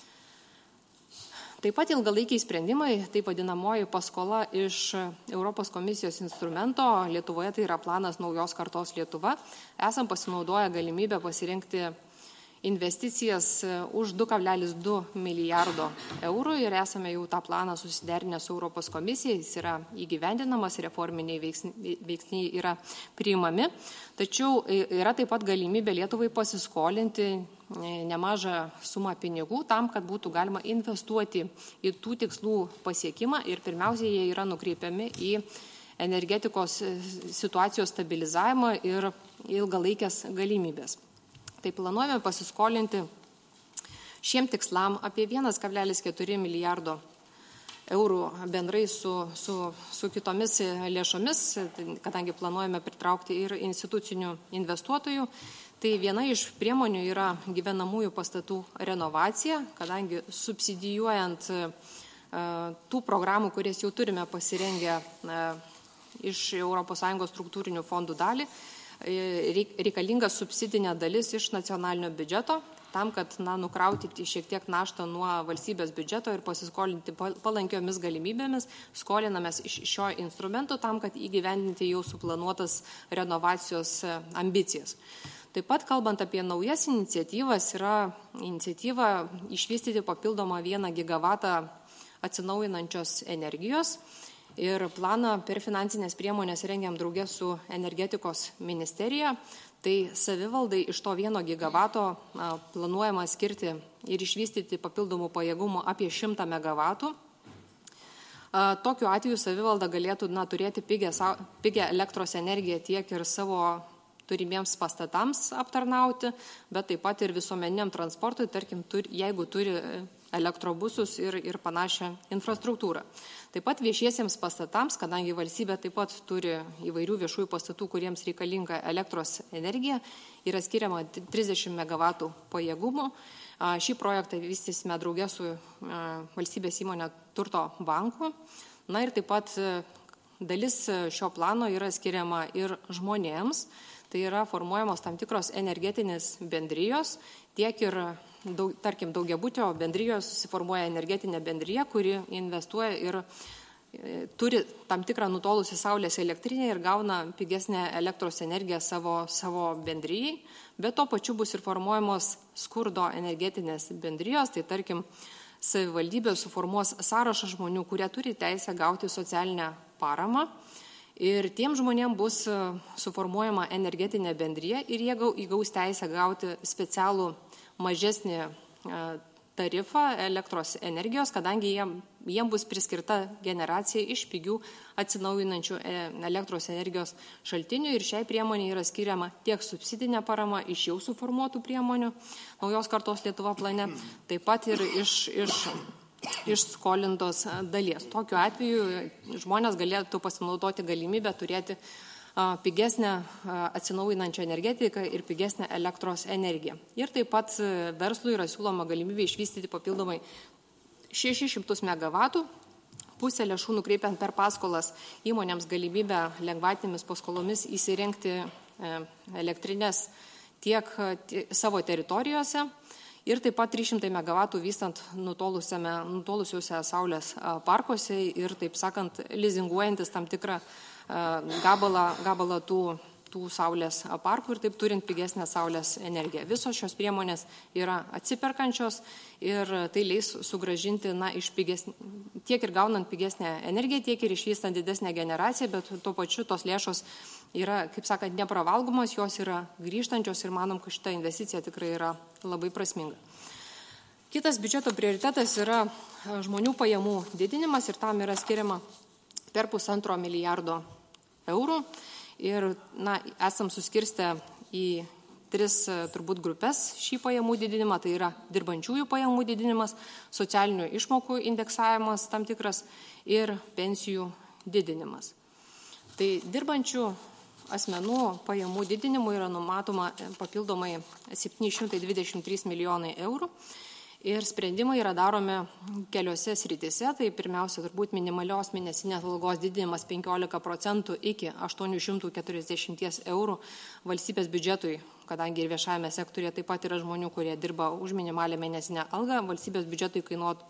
Taip pat ilgalaikiai sprendimai, taip vadinamoji paskola iš Europos komisijos instrumento, Lietuvoje tai yra planas naujos kartos Lietuva, esam pasinaudoję galimybę pasirinkti investicijas už 2,2 milijardo eurų ir esame jau tą planą susiderinę su Europos komisija, jis yra įgyvendinamas, reforminiai veiksniai yra priimami, tačiau yra taip pat galimybė Lietuvai pasiskolinti nemažą sumą pinigų tam, kad būtų galima investuoti į tų tikslų pasiekimą ir pirmiausia, jie yra nukreipiami į energetikos situacijos stabilizavimą ir ilgalaikės galimybės. Tai planuojame pasiskolinti šiem tikslam apie 1,4 milijardo eurų bendrai su kitomis lėšomis, kadangi planuojame pritraukti ir institucinių investuotojų. Tai viena iš priemonių yra gyvenamųjų pastatų renovacija, kadangi subsidijuojant tų programų, kurias jau turime pasirengę iš ES struktūrinių fondų dalį, reikalinga subsidinė dalis iš nacionalinio biudžeto. tam, kad nukrauti šiek tiek naštą nuo valstybės biudžeto ir pasiskolinti palankiomis galimybėmis, skolinamės iš šio instrumento tam, kad įgyvendinti jau suplanuotas renovacijos ambicijas. Taip pat, kalbant apie naujas iniciatyvas, yra iniciatyva išvystyti papildomą 1 gigavatą atsinaujinančios energijos ir planą per finansinės priemonės rengiam draugė su energetikos ministerija. Tai savivaldai iš to 1 gigavato planuojama skirti ir išvystyti papildomų pajėgumų apie 100 megavatų. Tokiu atveju savivalda galėtų turėti pigią elektros energiją tiek ir savo turimiems pastatams aptarnauti, bet taip pat ir visuomeniniam transportui, tarkim, jeigu turi elektrobusus ir panašią infrastruktūrą. Taip pat viešiesiems pastatams, kadangi valstybė taip pat turi įvairių viešųjų pastatų, kuriems reikalinga elektros energija, yra skiriama 30 megavatų pajėgumų. Šį projektą vystysime draugė su valstybės įmonė Turto banku. Na ir taip pat dalis šio plano yra skiriama ir žmonėms. Tai yra formuojamos tam tikros energetinės bendrijos, tiek ir, tarkim, daugiabutio bendrijos susiformuoja energetinė bendrija, kuri investuoja ir turi tam tikrą nutolusią saulės elektrinę ir gauna pigesnę elektros energiją savo bendrijai, bet to pačiu bus ir formuojamos skurdo energetinės bendrijos, tai tarkim, savivaldybė suformuos sąrašą žmonių, kurie turi teisę gauti socialinę paramą. Ir tiem žmonėm bus suformuojama energetinė bendrija ir jie įgaus teisę gauti specialų mažesnį tarifą elektros energijos, kadangi jiem bus priskirta generacija iš pigių atsinaujinančių elektros energijos šaltinių ir šiai priemonė yra skiriama tiek subsidinė parama iš jau suformuotų priemonių naujos kartos Lietuva plane, taip pat ir iš skolintos dalies. Tokiu atveju žmonės galėtų pasinaudoti galimybę turėti pigesnę atsinaujinančią energetiką ir pigesnę elektros energiją. Ir taip pat verslui yra siūloma galimybė išvystyti papildomai 600 megavatų, pusę lėšų nukreipiant per paskolas įmonėms galimybę lengvatinėmis paskolomis įsirengti elektrinės tiek savo teritorijose. Ir taip pat 300 megavatų vystant nutolusiuose saulės parkuose ir, taip sakant, lizinguojantis tam tikrą gabalą tų saulės parkų ir taip turint pigesnę saulės energiją. Visos šios priemonės yra atsiperkančios ir tai leis sugrąžinti tiek ir gaunant pigesnę energiją, tiek ir išvystant didesnę generaciją, bet tuo pačiu tos lėšos yra, kaip sakant, nepravalgomos, jos yra grįžtančios ir manom, kad šita investicija tikrai yra labai prasminga. Kitas biudžeto prioritetas yra žmonių pajamų didinimas ir tam yra skiriama per 1,5 milijardo eurų. Ir esam suskirstę į 3 turbūt grupės šį pajamų didinimą, tai yra dirbančiųjų pajamų didinimas, socialinių išmokų indeksavimas tam tikras ir pensijų didinimas. Tai dirbančių asmenų pajamų didinimui yra numatoma papildomai 723 milijonai eurų. Ir sprendimai yra daromi keliose srityse, tai pirmiausia turbūt minimalios mėnesinės algos didinimas 15% iki 840 eurų valstybės biudžetui, kadangi ir viešajame sektorėje taip pat yra žmonių, kurie dirba už minimalią mėnesinę algą, valstybės biudžetui kainuotų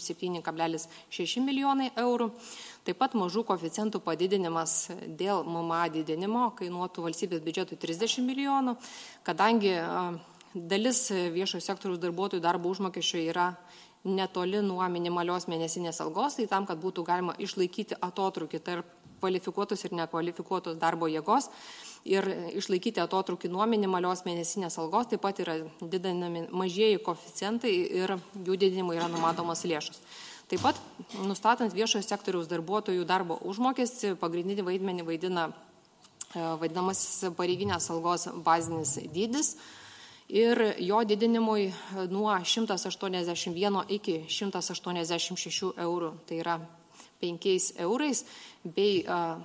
37,6 milijonai eurų. Taip pat mažų koeficientų padidinimas dėl MMA didinimo kainuotų valstybės biudžetui 30 milijonų, kadangi dalis viešojo sektoriaus darbuotojų darbo užmokesčio yra netoli nuo minimalios mėnesinės algos, tai tam, kad būtų galima išlaikyti atotrūkį tarp kvalifikuotos ir nekvalifikuotos darbo jėgos ir išlaikyti atotrūkį nuo minimalios mėnesinės algos, taip pat yra didinami mažieji koeficientai ir jų didinimui yra numatomos lėšos. Taip pat, nustatant viešojo sektoriaus darbuotojų darbo užmokestį, pagrindinį vaidmenį vaidina vadinamasis pareiginės algos bazinis dydis. Ir jo didinimui nuo 181 iki 186 eurų, tai yra 5 eurais, bei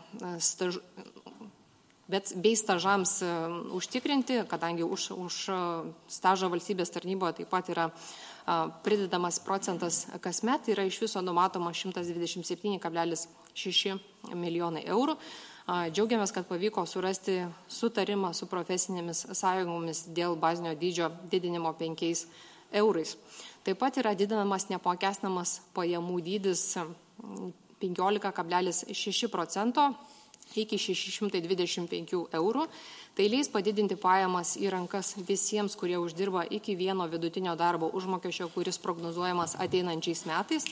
stažams užtikrinti, kadangi už stažą valstybės tarnyboje taip pat yra pridedamas procentas kasmet, yra iš viso numatoma 127,6 milijonai eurų. Džiaugiamės, kad pavyko surasti sutarimą su profesinėmis sąjungomis dėl bazinio dydžio didinimo 5 eurais. Taip pat yra didinamas neapmokestinamas pajamų dydis 15,6% iki 625 eurų. Tai leis padidinti pajamas į rankas visiems, kurie uždirba iki vieno vidutinio darbo užmokesčio, kuris prognozuojamas ateinančiais metais.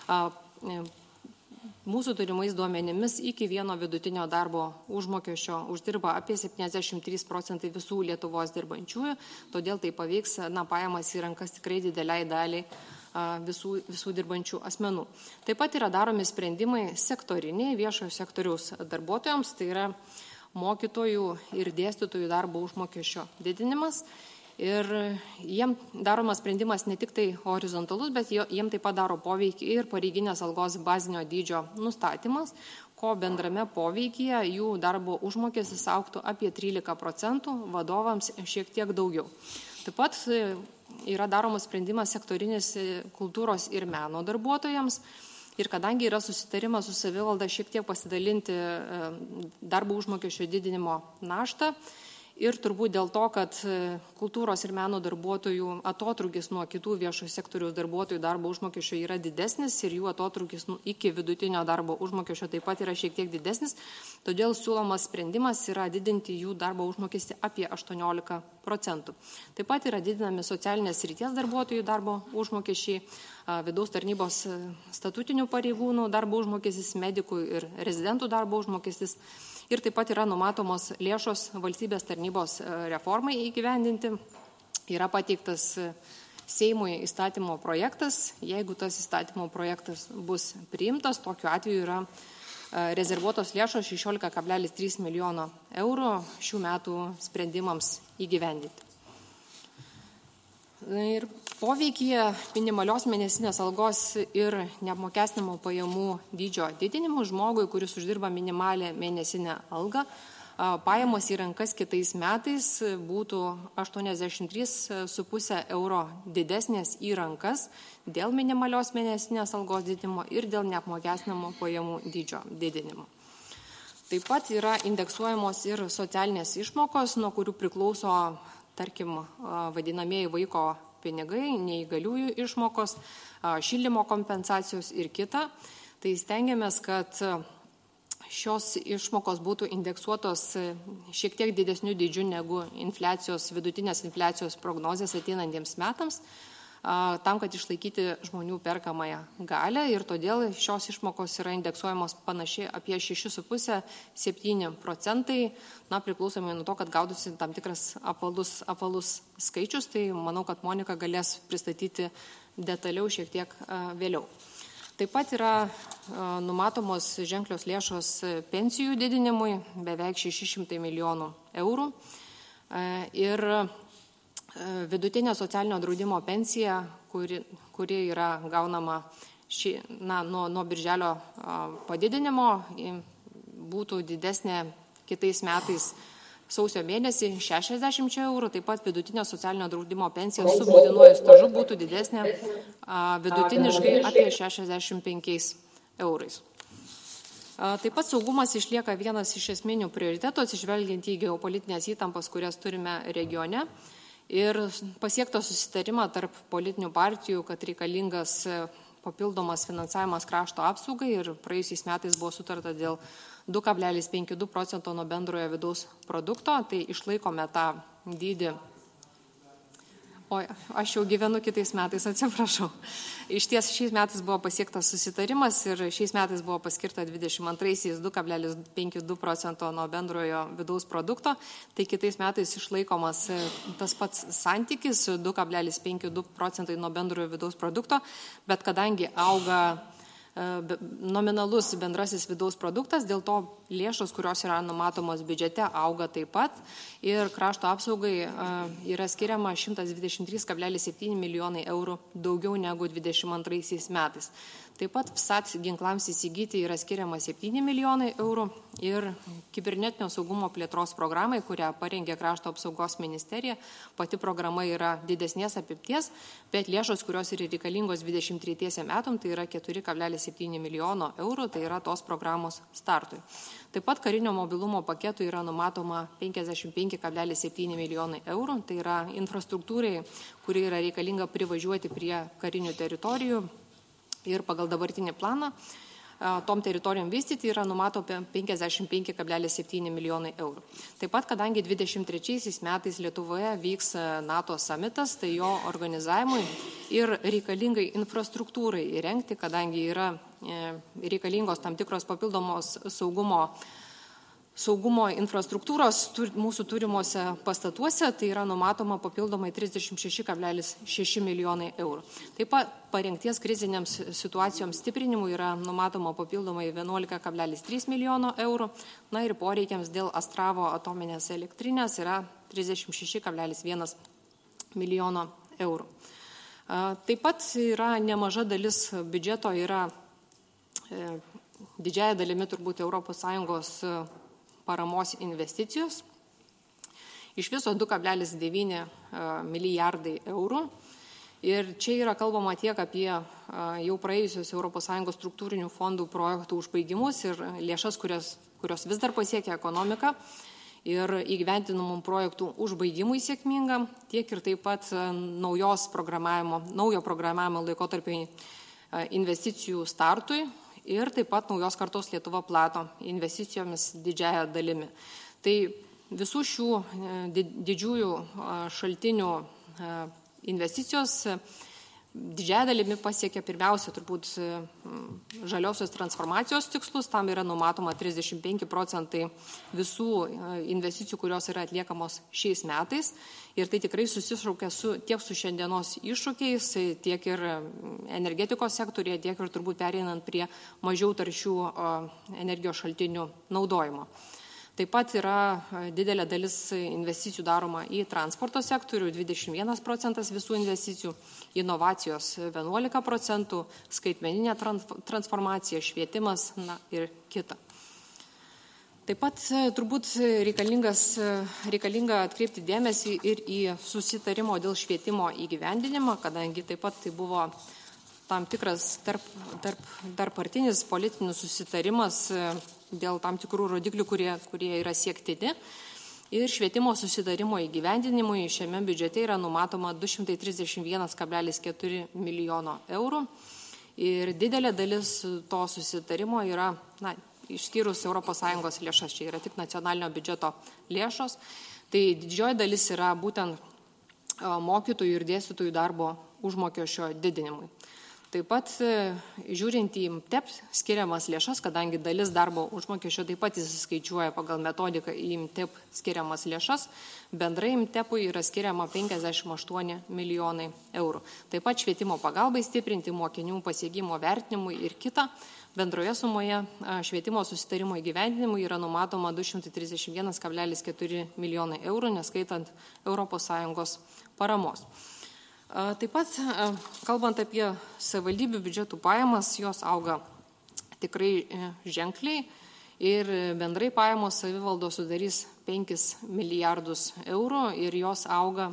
Mūsų turimais duomenimis iki vieno vidutinio darbo užmokesčio uždirba apie 73% visų Lietuvos dirbančiųjų, todėl tai paveiks pajamas į rankas tikrai dideliai daliai visų dirbančių asmenų. Taip pat yra daromi sprendimai sektoriniai viešojo sektoriaus darbuotojams, tai yra mokytojų ir dėstytojų darbo užmokesčio didinimas. Ir jiem daromas sprendimas ne tik tai horizontalus, bet jiem taip pat daro poveikį ir pareiginės algos bazinio dydžio nustatymas, ko bendrame poveikyje jų darbo užmokestis augtų apie 13%, vadovams šiek tiek daugiau. Taip pat yra daromas sprendimas sektorinis kultūros ir meno darbuotojams. Ir kadangi yra susitarimas su savivalda šiek tiek pasidalinti darbo užmokesčio didinimo naštą, ir turbūt dėl to, kad kultūros ir meno darbuotojų atotrūkis nuo kitų viešojo sektoriaus darbuotojų darbo užmokesčio yra didesnis ir jų atotrūkis iki vidutinio darbo užmokesčio taip pat yra šiek tiek didesnis, todėl siūlomas sprendimas yra didinti jų darbo užmokestį apie 18%. Taip pat yra didinami socialinės srities darbuotojų darbo užmokesčiai, vidaus tarnybos statutinių pareigūnų darbo užmokestis, medikų ir rezidentų darbo užmokestis. Ir taip pat yra numatomos lėšos valstybės tarnybos reformai įgyvendinti. Yra pateiktas Seimui įstatymo projektas. Jeigu tas įstatymo projektas bus priimtas, tokiu atveju yra rezervuotos lėšos 16,3 milijono eurų šių metų sprendimams įgyvendinti. Ir poveikyje minimalios mėnesinės algos ir neapmokestinamo pajamų dydžio didinimų žmogui, kuris uždirba minimalę mėnesinę algą, pajamos į rankas kitais metais būtų 83,5 euro didesnės į rankas dėl minimalios mėnesinės algos didinimo ir dėl neapmokestinamo pajamų dydžio didinimo. Taip pat yra indeksuojamos ir socialinės išmokos, nuo kurių priklauso tarkim, vadinamieji vaiko pinigai, neįgaliųjų išmokos, šildymo kompensacijos ir kita. Tai stengiamės, kad šios išmokos būtų indeksuotos šiek tiek didesnių dydžių negu vidutinės infliacijos prognozės ateinantiems metams, tam, kad išlaikyti žmonių perkamąją galią ir todėl šios išmokos yra indeksuojamos panašiai apie 6,5–7%, priklausomai nuo to, kad gaudųsi tam tikras apvalus skaičius, tai manau, kad Monika galės pristatyti detaliau šiek tiek vėliau. Taip pat yra numatomos ženklios lėšos pensijų didinimui, beveik 600 milijonų eurų. Ir vidutinė socialinio draudimo pensija, kuri yra gaunama nuo birželio padidinimo, būtų didesnė kitais metais sausio mėnesį 60 eurų, taip pat vidutinė socialinio draudimo pensija su būtinuoju stažu būtų didesnė vidutiniškai apie 65 eurais. Taip pat saugumas išlieka vienas iš esminių prioritetų, atsižvelgiant į geopolitinės įtampas, kurias turime regione. Ir pasiektas susitarimą tarp politinių partijų, kad reikalingas papildomas finansavimas krašto apsaugai ir praėjusiais metais buvo sutarta dėl 2,52% nuo bendrojo vidaus produkto, tai išlaikome tą dydį. O aš jau gyvenu kitais metais, atsiprašau. Iš ties šiais metais buvo pasiektas susitarimas ir šiais metais buvo paskirta 22-aisiais 2,52% nuo bendrojo vidaus produkto, tai kitais metais išlaikomas tas pats santykis 2,52% nuo bendrojo vidaus produkto, bet kadangi auga nominalus bendrasis vidaus produktas, dėl to lėšos, kurios yra numatomos biudžete, auga taip pat ir krašto apsaugai yra skiriama 123,7 milijonai eurų daugiau negu 2022 metais. Taip pat FSAT ginklams įsigyti yra skiriama 7 milijonai eurų ir kibernetinio saugumo plėtros programai, kurią parengė Krašto apsaugos ministerija. Pati programa yra didesnės apimties, bet lėšos, kurios yra reikalingos 23 metam, tai yra 4,7 milijono eurų, tai yra tos programos startui. Taip pat karinio mobilumo paketų yra numatoma 55,7 milijonai eurų, tai yra infrastruktūrai, kuri yra reikalinga privažiuoti prie karinių teritorijų ir pagal dabartinį planą tom teritorijom vystyti yra numato 55,7 milijonai eurų. Taip pat, kadangi 23 metais Lietuvoje vyks NATO samitas, tai jo organizavimui ir reikalingai infrastruktūrai įrengti, kadangi yra reikalingos tam tikros papildomos saugumo infrastruktūros mūsų turimuose pastatuose, tai yra numatoma papildomai 36,6 milijonai eurų. Taip pat parengties kriziniams situacijoms stiprinimui yra numatoma papildomai 11,3 milijono eurų, na ir poreikiams dėl Astravo atominės elektrinės yra 36,1 milijono eurų. Taip pat yra nemaža dalis biudžeto, yra didžiąja dalimi turbūt ES paramos investicijos. Iš viso 2,9 milijardai eurų. Ir čia yra kalbama tiek apie jau praėjusios ES struktūrinių fondų projektų užbaigimus ir lėšas, kurios vis dar pasiekia ekonomiką ir įgyventinamų projektų užbaigimui sėkmingam, tiek ir taip pat naujo programavimo laikotarpio investicijų startui ir taip pat naujos kartos Lietuva plato investicijomis didžiąją dalimi. Tai visų šių didžiųjų šaltinių investicijos didžiąją dalimi pasiekia pirmiausia turbūt žaliosios transformacijos tikslus, tam yra numatoma 35% visų investicijų, kurios yra atliekamos šiais metais. Ir tai tikrai susišaukia tiek su šiandienos iššūkiais, tiek ir energetikos sektorėje, tiek ir turbūt pereinant prie mažiau taršių energijos šaltinių naudojimo. Taip pat yra didelė dalis investicijų daroma į transporto sektorių, 21% visų investicijų, inovacijos 11%, skaitmeninė transformacija, švietimas ir kita. Taip pat turbūt reikalinga atkreipti dėmesį ir į susitarimo dėl švietimo įgyvendinimą, kadangi taip pat tai buvo tam tikras tarppartinis politinis susitarimas dėl tam tikrų rodiklių, kurie yra siektini. Ir švietimo susitarimo įgyvendinimui šiame biudžete yra numatoma 231,4 milijono eurų. Ir didelė dalis to susitarimo yra, išskyrus ES lėšas, čia yra tik nacionalinio biudžeto lėšos, tai didžioji dalis yra būtent mokytojų ir dėstytojų darbo užmokesčio didinimui. Taip pat žiūrint į MTEP skiriamas lėšas, kadangi dalis darbo užmokesčio taip pat įsiskaičiuoja pagal metodiką į MTEP skiriamas lėšas, bendrai MTEPui yra skiriama 58 milijonai eurų. Taip pat švietimo pagalbai stiprinti, mokinių pasiekimo vertinimui ir kita. Bendroje sumoje švietimo susitarimo įgyvendinimui yra numatoma 231,4 milijonai eurų, neskaitant ES paramos. Taip pat, kalbant apie savivaldybių biudžetų pajamas, jos auga tikrai ženkliai ir bendrai pajamos savivaldos sudarys 5 milijardus eurų ir jos auga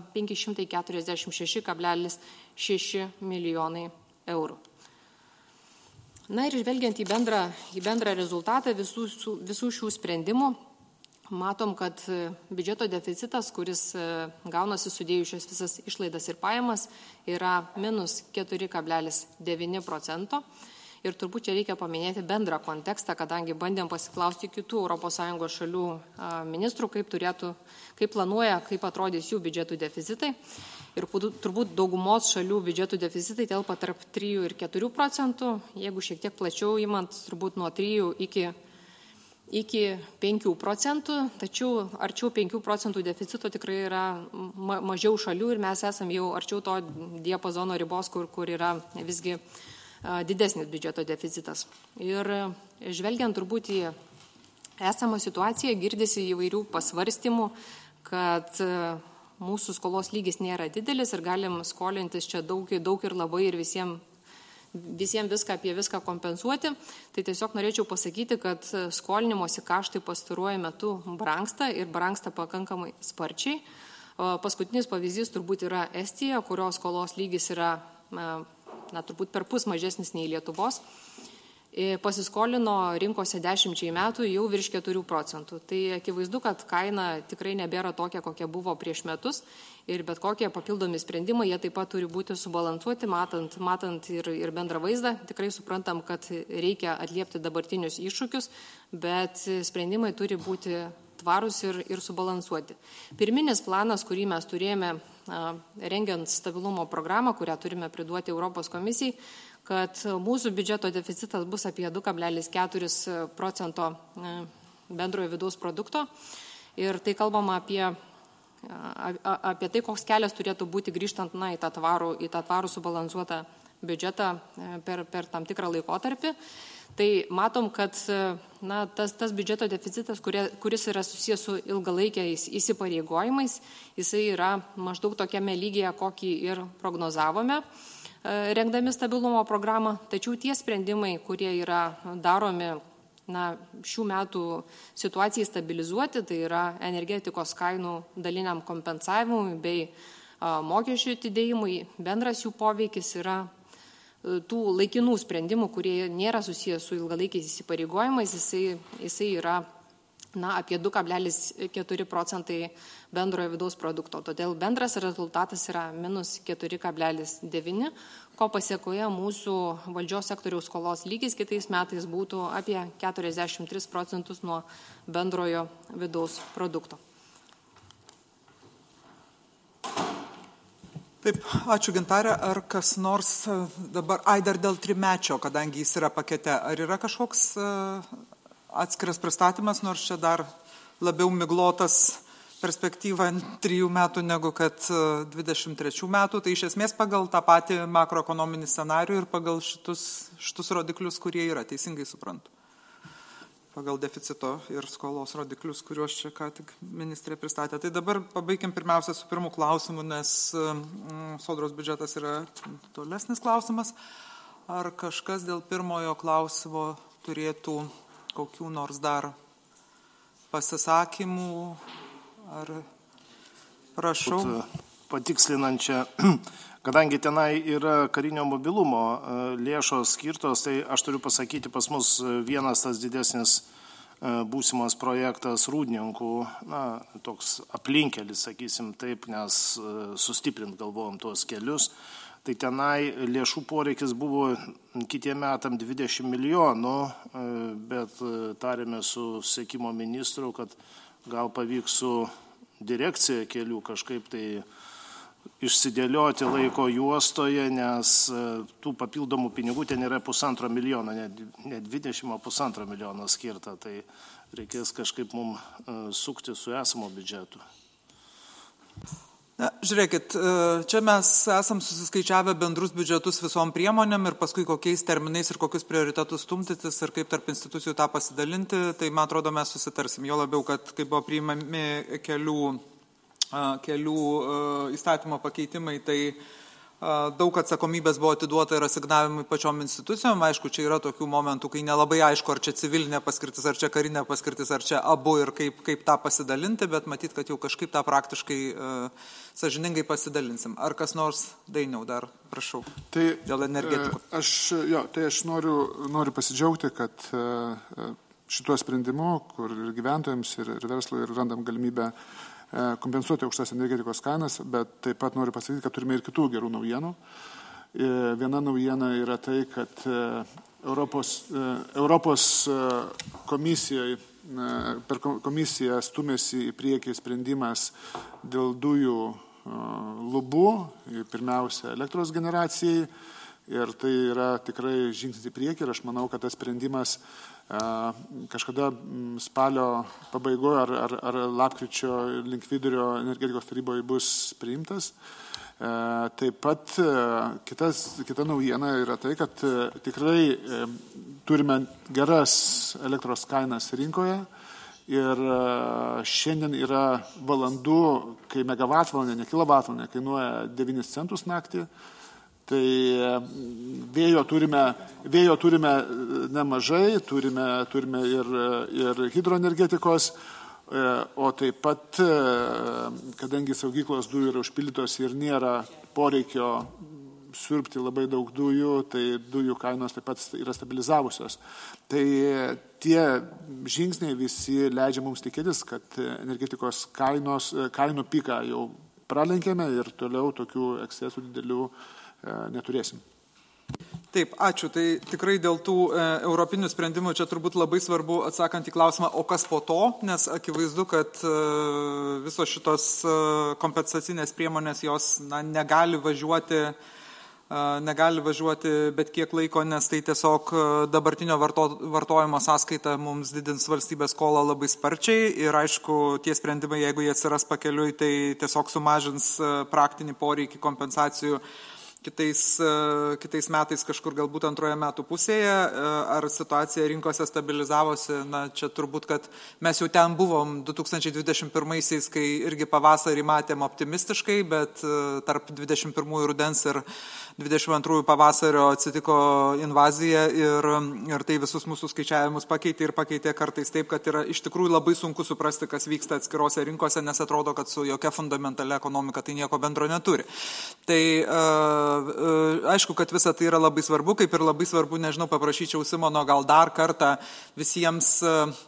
546,6 milijonai eurų. Na ir žvelgiant į bendrą rezultatą visų šių sprendimų, matom, kad biudžeto deficitas, kuris gaunasi sudėjus šias visas išlaidas ir pajamas, yra minus 4,9%. Ir turbūt čia reikia paminėti bendrą kontekstą, kadangi bandėm pasiklausti kitų ES šalių ministrų, kaip planuoja, kaip atrodys jų biudžetų deficitai. Ir turbūt daugumos šalių biudžetų deficitai telpa tarp 3 ir 4%, jeigu šiek tiek plačiau imant, turbūt nuo 3 iki 5%, tačiau arčiau 5% deficito tikrai yra mažiau šalių ir mes esam jau arčiau to diapazono ribos, kur yra visgi didesnis biudžeto deficitas. Ir žvelgiant turbūt į esamą situaciją, girdisi įvairių pasvarstymų, kad mūsų skolos lygis nėra didelis ir galim skolintis čia daug ir labai ir visiems visiems viską apie viską kompensuoti. Tai tiesiog norėčiau pasakyti, kad skolinimosi kaštai pastaruoju metu brangsta ir brangsta pakankamai sparčiai. Paskutinis pavyzdys turbūt yra Estija, kurios skolos lygis yra turbūt perpus mažesnis nei Lietuvos. Pasiskolino rinkose 10 metų jau virš 4%. Tai akivaizdu, kad kaina tikrai nebėra tokia, kokia buvo prieš metus ir bet kokie papildomi sprendimai, jie taip pat turi būti subalansuoti, matant ir bendrą vaizdą. Tikrai suprantam, kad reikia atliepti dabartinius iššūkius, bet sprendimai turi būti tvarus ir subalansuoti. Pirminis planas, kurį mes turėjome rengiant stabilumo programą, kurią turime priduoti Europos komisijai, kad mūsų biudžeto deficitas bus apie 2,4% bendrojo vidaus produkto. Ir tai kalbama apie tai, koks kelias turėtų būti grįžtant į tą tvarų subalansuotą biudžetą per tam tikrą laikotarpį. Tai matom, kad tas biudžeto deficitas, kuris yra susijęs su ilgalaikiais įsipareigojimais, jisai yra maždaug tokiame lygyje, kokį ir prognozavome rengdami stabilumo programą, tačiau tie sprendimai, kurie yra daromi šių metų situacijai stabilizuoti, tai yra energetikos kainų daliniam kompensavimui bei mokesčių atidėjimui, bendras jų poveikis yra tų laikinų sprendimų, kurie nėra susijęs su ilgalaikiais įsipareigojimais, jisai yra apie 2,4% bendrojo vidaus produkto. Todėl bendras rezultatas yra minus 4,9, ko pasiekoje mūsų valdžios sektoriaus skolos lygis kitais metais būtų apie 43% nuo bendrojo vidaus produkto. Taip, ačiū Gintarė. Ar kas nors dabar, dar dėl trimečio, kadangi jis yra pakete, ar yra kažkoks atskiras pristatymas, nors čia dar labiau miglotas perspektyva 3 metų negu kad 23 metų, tai iš esmės pagal tą patį makroekonominį scenarių ir pagal šitus rodiklius, kurie yra, teisingai suprantu. Pagal deficito ir skolos rodiklius, kuriuos čia ką tik ministrė pristatė. Tai dabar pabaigim pirmiausia su pirmu klausimu, nes sodros biudžetas yra tolesnis klausimas. Ar kažkas dėl pirmojo klausimo turėtų kokių nors dar pasisakymų, ar prašau? Patikslinančią, kadangi tenai yra karinio mobilumo lėšos skirtos, tai aš turiu pasakyti, pas mus vienas tas didesnis būsimas projektas Rūdninkų, toks aplinkelis, sakysim taip, nes sustiprint galvojom tuos kelius. Tai tenai lėšų poreikis buvo kitiem metam 20 milijonų, bet tarėme su susisiekimo ministru, kad gal pavyks su direkcija kelių kažkaip tai išsidėlioti laiko juostoje, nes tų papildomų pinigų ten yra 1,5 milijono, ne 20, o 1,5 milijono skirta. Tai reikės kažkaip mums sukti su esamo biudžetu. Žiūrėkit, čia mes esam susiskaičiavę bendrus biudžetus visom priemonėm ir paskui kokiais terminais ir kokius prioritetus stumtytis ir kaip tarp institucijų tą pasidalinti, tai man atrodo mes susitarsim. Jo labiau, kad kai buvo priimami kelių įstatymo pakeitimai, tai daug atsakomybės buvo atiduota ir asignavimui pačiom institucijom. Aišku, čia yra tokių momentų, kai nelabai aišku, ar čia civilinė paskirtis, ar čia karinė paskirtis, ar čia abu ir kaip tą pasidalinti, bet matyt, kad jau kažkaip tą praktiškai sąžiningai pasidalinsim. Ar kas nors, Dainiau, dar prašau, dėl energetikos? Aš noriu pasidžiaugti, kad šituo sprendimu, kur ir gyventojams, ir verslui ir randam galimybę kompensuoti aukštas energetikos kainas, bet taip pat noriu pasakyti, kad turime ir kitų gerų naujienų. Viena naujiena yra tai, kad Europos komisijoje per komisiją stumėsi į priekį sprendimas dėl dujų lubų, pirmiausia elektros generacijai, ir tai yra tikrai žingsnis į priekį ir aš manau, kad tas sprendimas kažkada spalio pabaigoje ar lapkričio link vidurio energetikos taryboje bus priimtas. Taip pat kita naujiena yra tai, kad tikrai turime geras elektros kainas rinkoje ir šiandien yra valandų, kai megavatvalandė, ne kilovatvalandė, kainuoja 9 centus naktį. Tai vėjo turime nemažai, turime ir hidroenergetikos, o taip pat, kadangi saugyklos dujų yra užpildytos ir nėra poreikio siurbti labai daug dujų, tai dujų kainos taip pat yra stabilizavusios. Tai tie žingsniai visi leidžia mums tikėtis, kad energetikos kainų piką jau pralenkėme ir toliau tokių ekscesų didelių neturėsim. Taip, ačiū. Tai tikrai dėl tų europinių sprendimų čia turbūt labai svarbu atsakant į klausimą, o kas po to, nes akivaizdu, kad visos šitos kompensacinės priemonės jos negali važiuoti bet kiek laiko, nes tai tiesiog dabartinio vartojimo sąskaita mums didins valstybės skolą labai sparčiai ir aišku, tie sprendimai, jeigu jie atsiras pakeliui, tai tiesiog sumažins praktinį poreikį kompensacijų kitais metais kažkur galbūt antroje metų pusėje, ar situacija rinkose stabilizavosi, čia turbūt, kad mes jau ten buvom 2021-aisiais, kai irgi pavasarį matėm optimistiškai, bet tarp 21 rudens ir 22 pavasario atsitiko invazija ir tai visus mūsų skaičiavimus pakeitė kartais taip, kad yra iš tikrųjų labai sunku suprasti, kas vyksta atskirose rinkose, nes atrodo, kad su jokia fundamentalia ekonomika tai nieko bendro neturi. Tai aišku, kad visa tai yra labai svarbu, kaip ir labai svarbu, nežinau, paprašyčiau Simono gal dar kartą visiems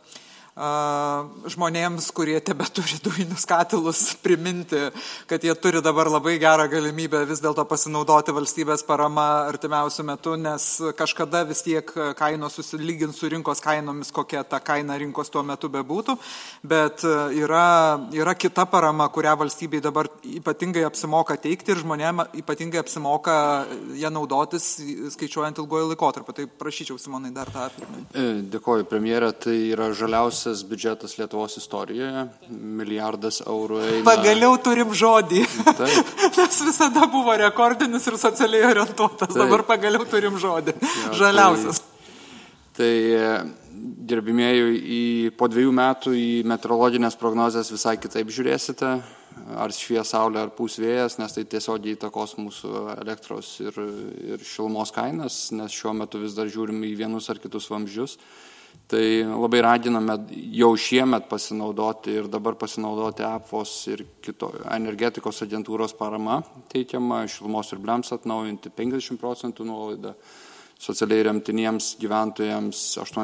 žmonėms, kurie tebeturi dujinius katilus, priminti, kad jie turi dabar labai gerą galimybę vis dėlto pasinaudoti valstybės parama artimiausių metų, nes kažkada vis tiek kainos susilygins su rinkos kainomis, kokia ta kaina rinkos tuo metu bebūtų, bet yra kita parama, kurią valstybei dabar ypatingai apsimoka teikti ir žmonėms ypatingai apsimoka ją naudotis, skaičiuojant ilgojo laikotarpį. Tai prašyčiau, Simonai, dar tą priminti. Dėkoju, premjerė, tai yra žaliausias biudžetas Lietuvos istorijoje, milijardas eurų eina. Pagaliau turim žodį. Taip. Nes visada buvo rekordinis ir socialiai orientuotas. Taip. Dabar pagaliau turim žodį. Žaliausias. Tai gerbimieji, po 2 metų į meteorologinės prognozes visai kitaip žiūrėsite, ar švies saulė, ar pūs vėjas, nes tai tiesiogiai įtakos mūsų elektros ir šilumos kainas, nes šiuo metu vis dar žiūrim į vienus ar kitus vamzdžius. Tai labai raginame jau šiemet pasinaudoti ir dabar pasinaudoti APVOS ir kito energetikos agentūros parama teikiama, šilumos siurbliams atnaujinti 50% nuolaidą, socialiai remtiniems gyventojams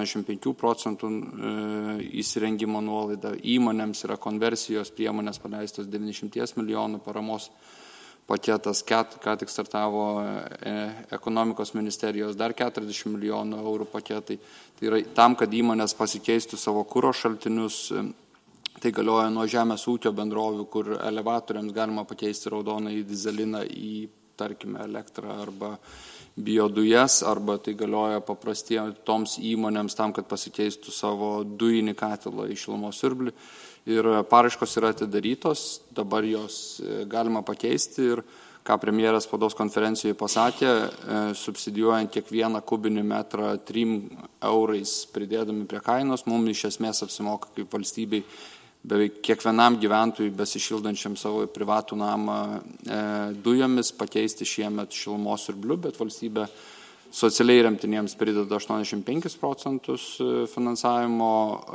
85% įsirengimo nuolaidą, įmonėms yra konversijos priemonės paleistos 90 milijonų paramos paketas, ką tik startavo ekonomikos ministerijos dar 40 milijonų eurų paketai. Tai yra tam, kad įmonės pasikeistų savo kuro šaltinius, tai galioja nuo žemės ūkio bendrovių, kur elevatoriams galima pakeisti raudoną į dizeliną į, tarkime, elektrą arba biodujas, arba tai galioja paprastiems toms įmonėms tam, kad pasikeistų savo dujinį katilą į šilumos siurblį. Ir paraiškos yra atidarytos, dabar jos galima pakeisti ir, ką premjeras spaudos konferencijoje pasakė, subsidijuojant kiekvieną kubinį metrą 3 eurais pridėdami prie kainos, mums iš esmės apsimoka kaip valstybei beveik kiekvienam gyventojui besišildančiam savo privatų namą dujomis pakeisti šiemet šilumos siurbliu, bet valstybė socialiai remtiniems prideda 85% finansavimo,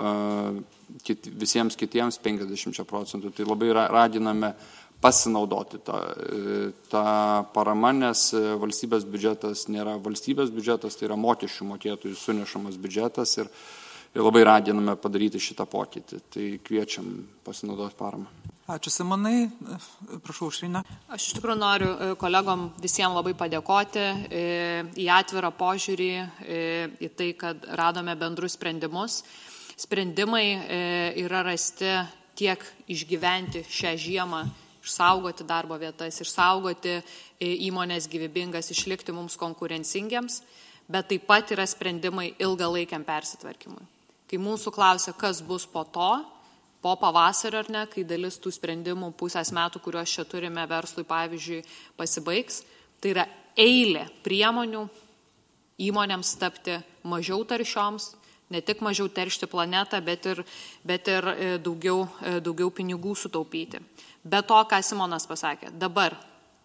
visiems kitiems 50%. Tai labai raginame pasinaudoti tą paramą, nes valstybės biudžetas nėra valstybės biudžetas, tai yra mokesčių mokėtojų sunešamas biudžetas ir labai raginame padaryti šitą pokytį. Tai kviečiam pasinaudoti paramą. Ačiū, Simonai. Prašau, Aušrinė. Aš iš tikrųjų noriu kolegom visiems labai padėkoti į atvirą požiūrį, į tai, kad radome bendrus sprendimus. Sprendimai yra rasti tiek išgyventi šią žiemą, išsaugoti darbo vietas, išsaugoti įmonės gyvybingas, išlikti mums konkurencingiams, bet taip pat yra sprendimai ilgalaikiam persitvarkymui. Kai mūsų klausia, kas bus po to, po pavasario ar ne, kai dalis tų sprendimų pusės metų, kuriuos čia turime verslui, pavyzdžiui, pasibaigs, tai yra eilė priemonių įmonėms tapti mažiau taršioms, ne tik mažiau teršti planetą, bet ir daugiau pinigų sutaupyti. Be to, ką Simonas pasakė, dabar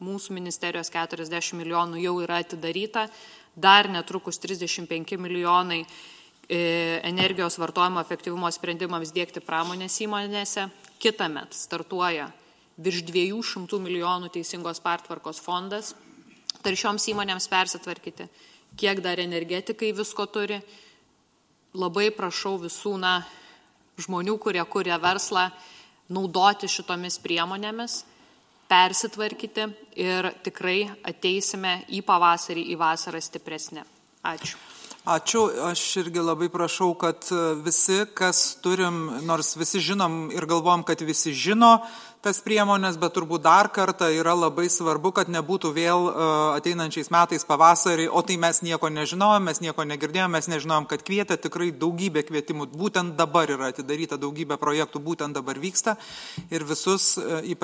mūsų ministerijos 40 milijonų jau yra atidaryta, dar netrukus 35 milijonai energijos vartojimo efektyvumo sprendimams dėkti pramonės įmonėse. Kitąmet startuoja virš 200 milijonų teisingos pertvarkos fondas. Taršioms įmonėms persitvarkyti, kiek dar energetikai visko turi. Labai prašau visų žmonių, kurie kuria verslą, naudoti šitomis priemonėmis, persitvarkyti ir tikrai ateisime į pavasarį, į vasarą stipresnė. Ačiū. Ačiū. Aš irgi labai prašau, kad visi, kas turim, nors visi žinom ir galvom, kad visi žino tas priemonės, bet turbūt dar kartą yra labai svarbu, kad nebūtų vėl ateinančiais metais pavasarį, o tai mes nieko nežinojom, mes nieko negirdėjom, mes nežinojom, kad kvietė, tikrai daugybė kvietimų, būtent dabar yra atidaryta, daugybė projektų būtent dabar vyksta ir visus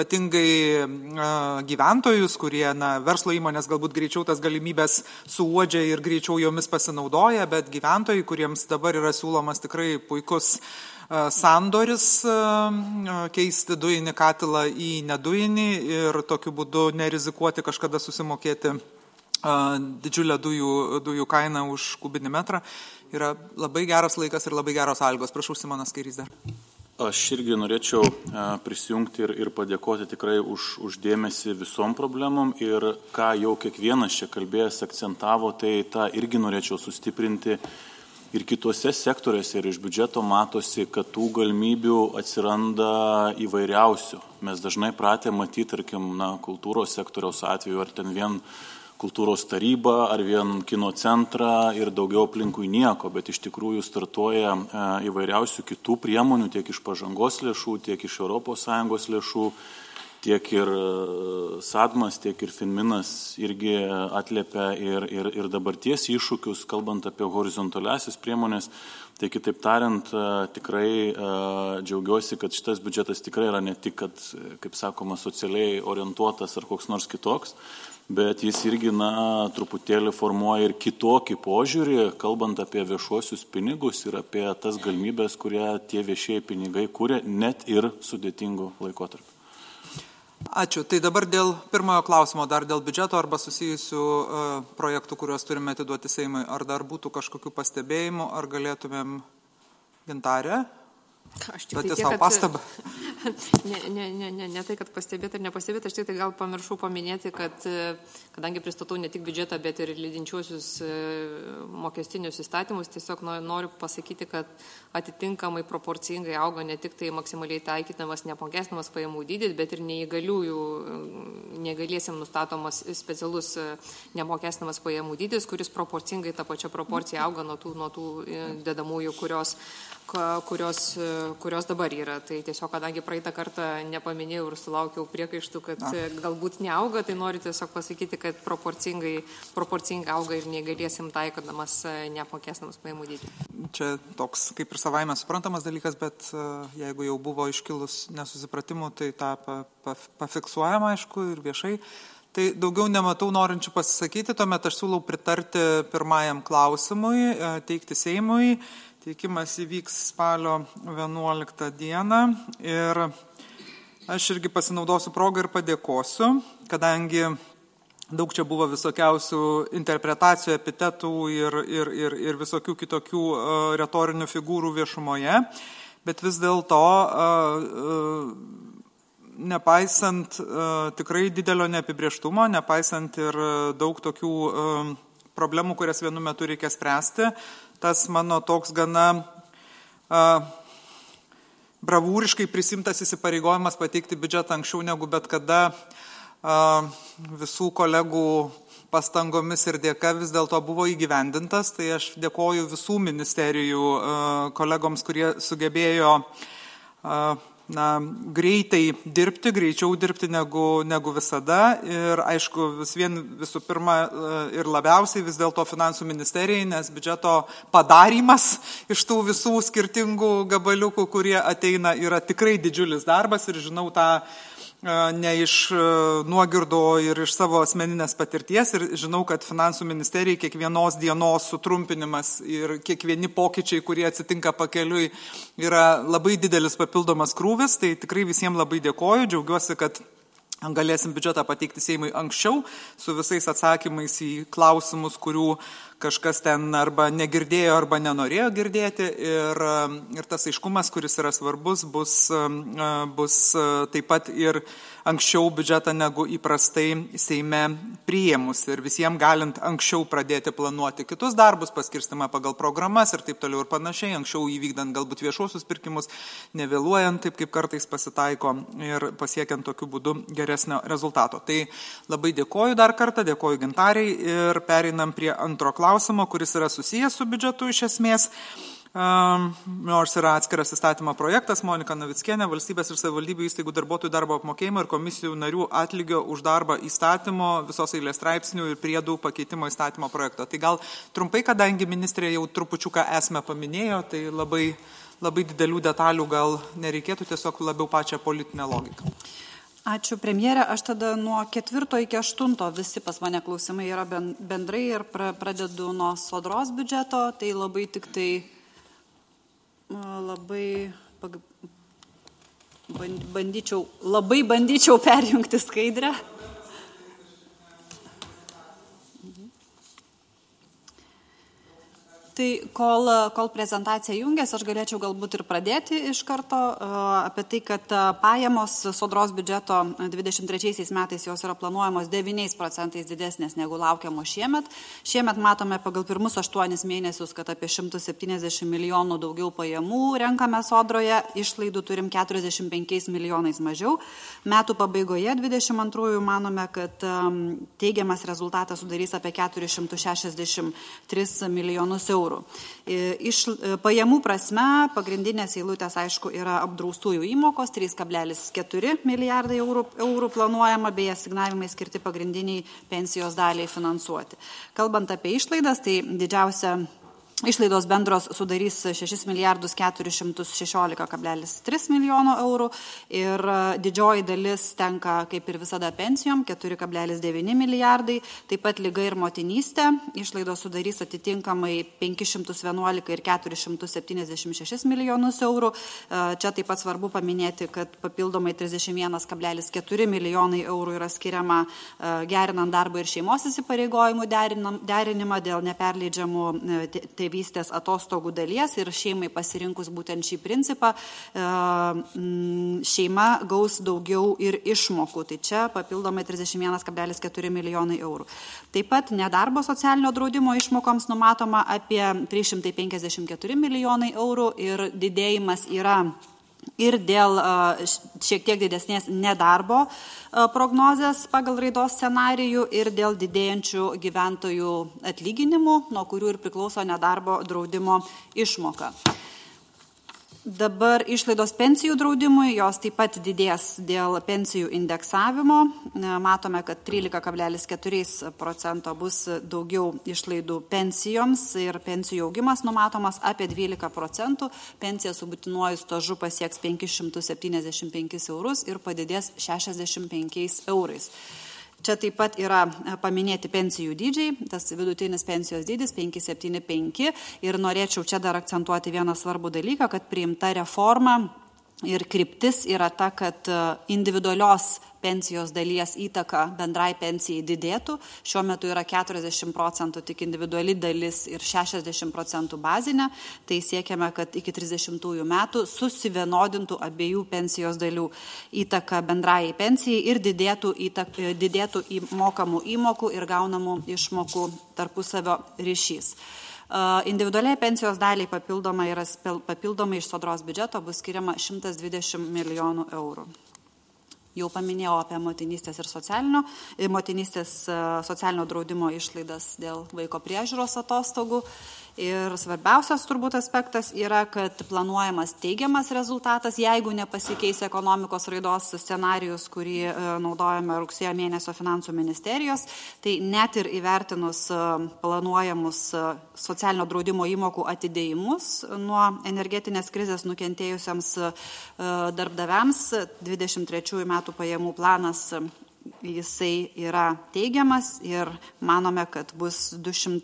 ypatingai gyventojus, kurie, verslo įmonės galbūt greičiau tas galimybės suuodžia ir greičiau jomis pasinaudoja, bet gyventojai, kuriems dabar yra siūlomas tikrai puikus sandoris keisti dujinį katilą į nedujinį ir tokiu būdu nerizikuoti kažkada susimokėti didžiulę dujų kainą už kubinį metrą, yra labai geras laikas ir labai geros sąlygos. Prašau, Simonas Kairys dar. Aš irgi norėčiau prisijungti ir padėkoti tikrai už dėmesį visom problemom ir ką jau kiekvienas čia kalbėjęs akcentavo, tai tą irgi norėčiau sustiprinti. Ir kitose sektoriuose ir iš biudžeto matosi, kad tų galimybių atsiranda įvairiausių. Mes dažnai pratę matyti, tarkim, kultūros sektoriaus atveju, ar ten vien kultūros taryba, ar vien kino centrą ir daugiau aplinkui nieko, bet iš tikrųjų startuoja įvairiausių kitų priemonių, tiek iš pažangos lėšų, tiek iš ES lėšų. Tiek ir Sadmas, tiek ir Finminas irgi atliepia ir dabarties iššūkius, kalbant apie horizontaliasis priemonės. Tai kitaip tariant, tikrai džiaugiuosi, kad šitas biudžetas tikrai yra ne tik, kad, kaip sakoma, socialiai orientuotas ar koks nors kitoks, bet jis irgi, truputėlį formuoja ir kitokį požiūrį, kalbant apie viešuosius pinigus ir apie tas galimybės, kurie tie viešieji pinigai kuria net ir sudėtingų laikotarpių. Ačiū. Tai dabar dėl pirmojo klausimo, dar dėl biudžeto arba susijusių projektų, kuriuos turime atiduoti Seimui. Ar dar būtų kažkokių pastebėjimų, ar galėtumėm Gintarę? Aš tik tai savo pastabą. Ne tai, kad pastebėti ar nepastebėti, aš tik tai gal pamiršau paminėti, kad kadangi pristatau ne tik biudžetą, bet ir lydinčiuosius mokestinius įstatymus, tiesiog noriu pasakyti, kad atitinkamai proporcingai auga ne tik tai maksimaliai taikytamas neapmokestinamas pajamų dydis, bet ir neįgaliesiems nustatomas specialus neapmokestinamas pajamų dydis, kuris proporcingai tą pačią proporciją auga nuo tų dedamųjų, kurios dabar yra. Tai tiesiog, kadangi praeitą kartą nepaminėjau ir sulaukiau priekaištų, kad galbūt neauga, tai noriu tiesiog pasakyti, kad proporcingai auga ir neįgaliesim taikodamas neapmokestinamas pajamų dydį. Čia toks kaip ir savaime suprantamas dalykas, bet jeigu jau buvo iškilus nesusipratimų, tai tą pafiksuojama, aišku, ir viešai. Tai daugiau nematau norinčių pasisakyti, tuomet aš siūlau pritarti pirmajam klausimui, teikti Seimui. Teikimas įvyks spalio 11 dieną ir aš irgi pasinaudosiu progą ir padėkosiu, kadangi daug čia buvo visokiausių interpretacijų, epitetų ir visokių kitokių retorinių figūrų viešumoje, bet vis dėlto nepaisant tikrai didelio neapibrėžtumo, nepaisant ir daug tokių problemų, kurias vienu metu reikia spręsti, tas mano toks gana bravūriškai prisimtas įsipareigojimas pateikti biudžetą anksčiau negu bet kada visų kolegų pastangomis ir dėka vis dėlto buvo įgyvendintas. Tai aš dėkoju visų ministerijų kolegoms, kurie sugebėjo greičiau dirbti negu visada. Ir aišku, visų pirma ir labiausiai vis dėlto finansų ministerijai, nes biudžeto padarymas iš tų visų skirtingų gabaliukų, kurie ateina, yra tikrai didžiulis darbas ir žinau tą ne iš nuogirdo ir iš savo asmeninės patirties ir žinau, kad finansų ministerijai kiekvienos dienos sutrumpinimas ir kiekvieni pokyčiai, kurie atsitinka pakeliui, yra labai didelis papildomas krūvis, tai tikrai visiems labai dėkoju, džiaugiuosi, kad galėsim biudžetą pateikti Seimui anksčiau, su visais atsakymais į klausimus, kurių kažkas ten arba negirdėjo, arba nenorėjo girdėti. Ir tas aiškumas, kuris yra svarbus, bus taip pat ir anksčiau biudžetą negu įprastai Seime priėmus. Ir visiems galint anksčiau pradėti planuoti kitus darbus, paskirstimą pagal programas ir taip toliau ir panašiai, anksčiau įvykdant galbūt viešuosius pirkimus, nevėluojant, taip kaip kartais pasitaiko, ir pasiekiant tokiu būdu geresnio rezultato. Tai labai dėkoju dar kartą, dėkoju Gintarei ir pereinam prie antro klausimo, kuris yra susijęs su biudžetu iš esmės. Nors yra atskiras įstatymo projektas, Monika Navickienė, valstybės ir savivaldybių įstaigų darbuotojų darbo apmokėjimo ir komisijų narių atlygio už darbą įstatymo, visos eilės straipsnių ir priedų pakeitimo įstatymo projekto. Tai gal trumpai, kadangi ministrė jau trupučiuką esmę paminėjo, tai labai didelių detalių gal nereikėtų, tiesiog labiau pačią politinę logiką. Ačiū, premjerė. Aš tada nuo 4 iki 8 visi pas mane klausimai yra bendrai ir pradedu nuo sodros biudžeto. Tai bandyčiau perjungti skaidrę. Tai kol prezentacija jungiasi, aš galėčiau galbūt ir pradėti iš karto apie tai, kad pajamos sodros biudžeto 23 metais jos yra planuojamos 9% didesnės negu laukiamo šiemet. Šiemet matome pagal pirmus 8 mėnesius, kad apie 170 milijonų daugiau pajamų renkame sodroje, išlaidų turim 45 milijonais mažiau. Metų pabaigoje 22 manome, kad teigiamas rezultatas sudarys apie 463 milijonus eurų. Iš pajamų prasme pagrindinės eilutės, aišku, yra apdraustųjų įmokos 3,4 milijardai eurų planuojama, bei asignavimai skirti pagrindiniai pensijos daliai finansuoti. Kalbant apie išlaidas, tai didžiausia išlaidos bendros sudarys 6 milijardus 416,3 milijono eurų ir didžioji dalis tenka, kaip ir visada, pensijom 4,9 milijardai, taip pat liga ir motinystė. Išlaidos sudarys atitinkamai 511 ir 476 milijonus eurų. Čia taip pat svarbu paminėti, kad papildomai 31,4 milijonai eurų yra skiriama gerinant darbo ir šeimos įsipareigojimų derinimą dėl neperleidžiamų tėvystės atostogų dalies ir šeimai pasirinkus būtent šį principą, šeima gaus daugiau ir išmokų. Tai čia papildomai 31,4 milijonai eurų. Taip pat nedarbo socialinio draudimo išmokoms numatoma apie 354 milijonai eurų ir didėjimas yra ir dėl šiek tiek didesnės nedarbo prognozės pagal raidos scenarijų ir dėl didėjančių gyventojų atlyginimų, nuo kurių ir priklauso nedarbo draudimo išmoka. Dabar išlaidos pensijų draudimui, jos taip pat didės dėl pensijų indeksavimo. Matome, kad 13,4% bus daugiau išlaidų pensijoms ir pensijų augimas numatomas apie 12%. Pensija su būtinuoju stažu pasieks 575 eurus ir padidės 65 eurais. Čia taip pat yra paminėti pensijų dydžiai, tas vidutinis pensijos dydis 575 ir norėčiau čia dar akcentuoti vieną svarbų dalyką, kad priimta reforma ir kryptis yra ta, kad individualios pensijos dalies įtaka bendrai pensijai didėtų. Šiuo metu yra 40% tik individuali dalis ir 60% bazinė. Tai siekiame, kad iki 30 metų susivienodintų abiejų pensijos dalių įtaka bendrai pensijai ir didėtų įmokamų įmokų ir gaunamų išmokų tarpusavio ryšys. Individualiai pensijos daliai papildomai iš sodros biudžeto bus skiriama 120 milijonų eurų. Jau paminėjau apie motinystės socialinio draudimo išlaidas dėl vaiko priežiūros atostogų. Ir svarbiausias turbūt aspektas yra, kad planuojamas teigiamas rezultatas, jeigu nepasikeis ekonomikos raidos scenarijus, kurį naudojame rugsėjo mėnesio finansų ministerijos, tai net ir įvertinus planuojamus socialinio draudimo įmokų atidėjimus nuo energetinės krizės nukentėjusiems darbdaviams, 23 metų pajamų planas jisai yra teigiamas ir manome, kad bus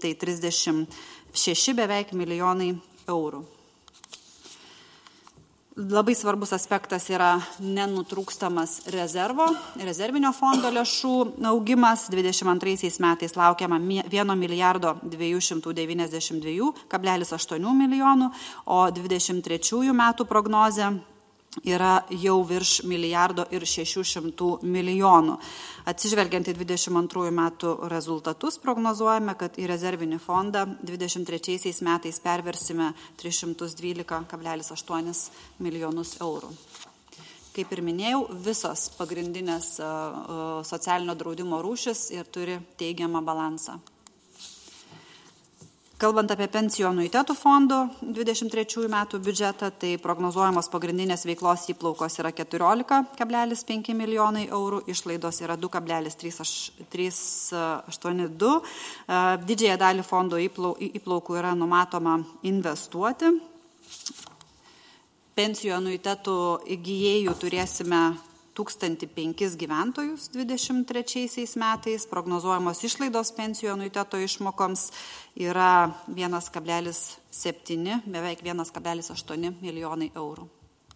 236 beveik milijonai eurų. Labai svarbus aspektas yra nenutrūkstamas rezervinio fondo lėšų augimas. 22 metais laukiama 1 milijardo 292,8 milijonų, o 23 metų prognozė yra jau virš 1 milijardo ir 600 milijonų. Atsižvelgiant į 22 metų rezultatus, prognozuojame, kad į rezervinį fondą 23 metais perversime 312,8 milijonus eurų. Kaip ir minėjau, visos pagrindinės socialinio draudimo rūšis ir turi teigiamą balansą. Kalbant apie pensijų anuitetų fondo 23 metų biudžetą, tai prognozuojamos pagrindinės veiklos įplaukos yra 14,5 milijonai eurų, išlaidos yra 2,382. Didžiąją dalį fondo įplaukų yra numatoma investuoti. Pensijų anuitetų įgijėjų turėsime 1005 gyventojus 23 metais, prognozuojamos išlaidos pensijų anuiteto išmokoms yra 1,7, beveik 1,8 milijonai eurų.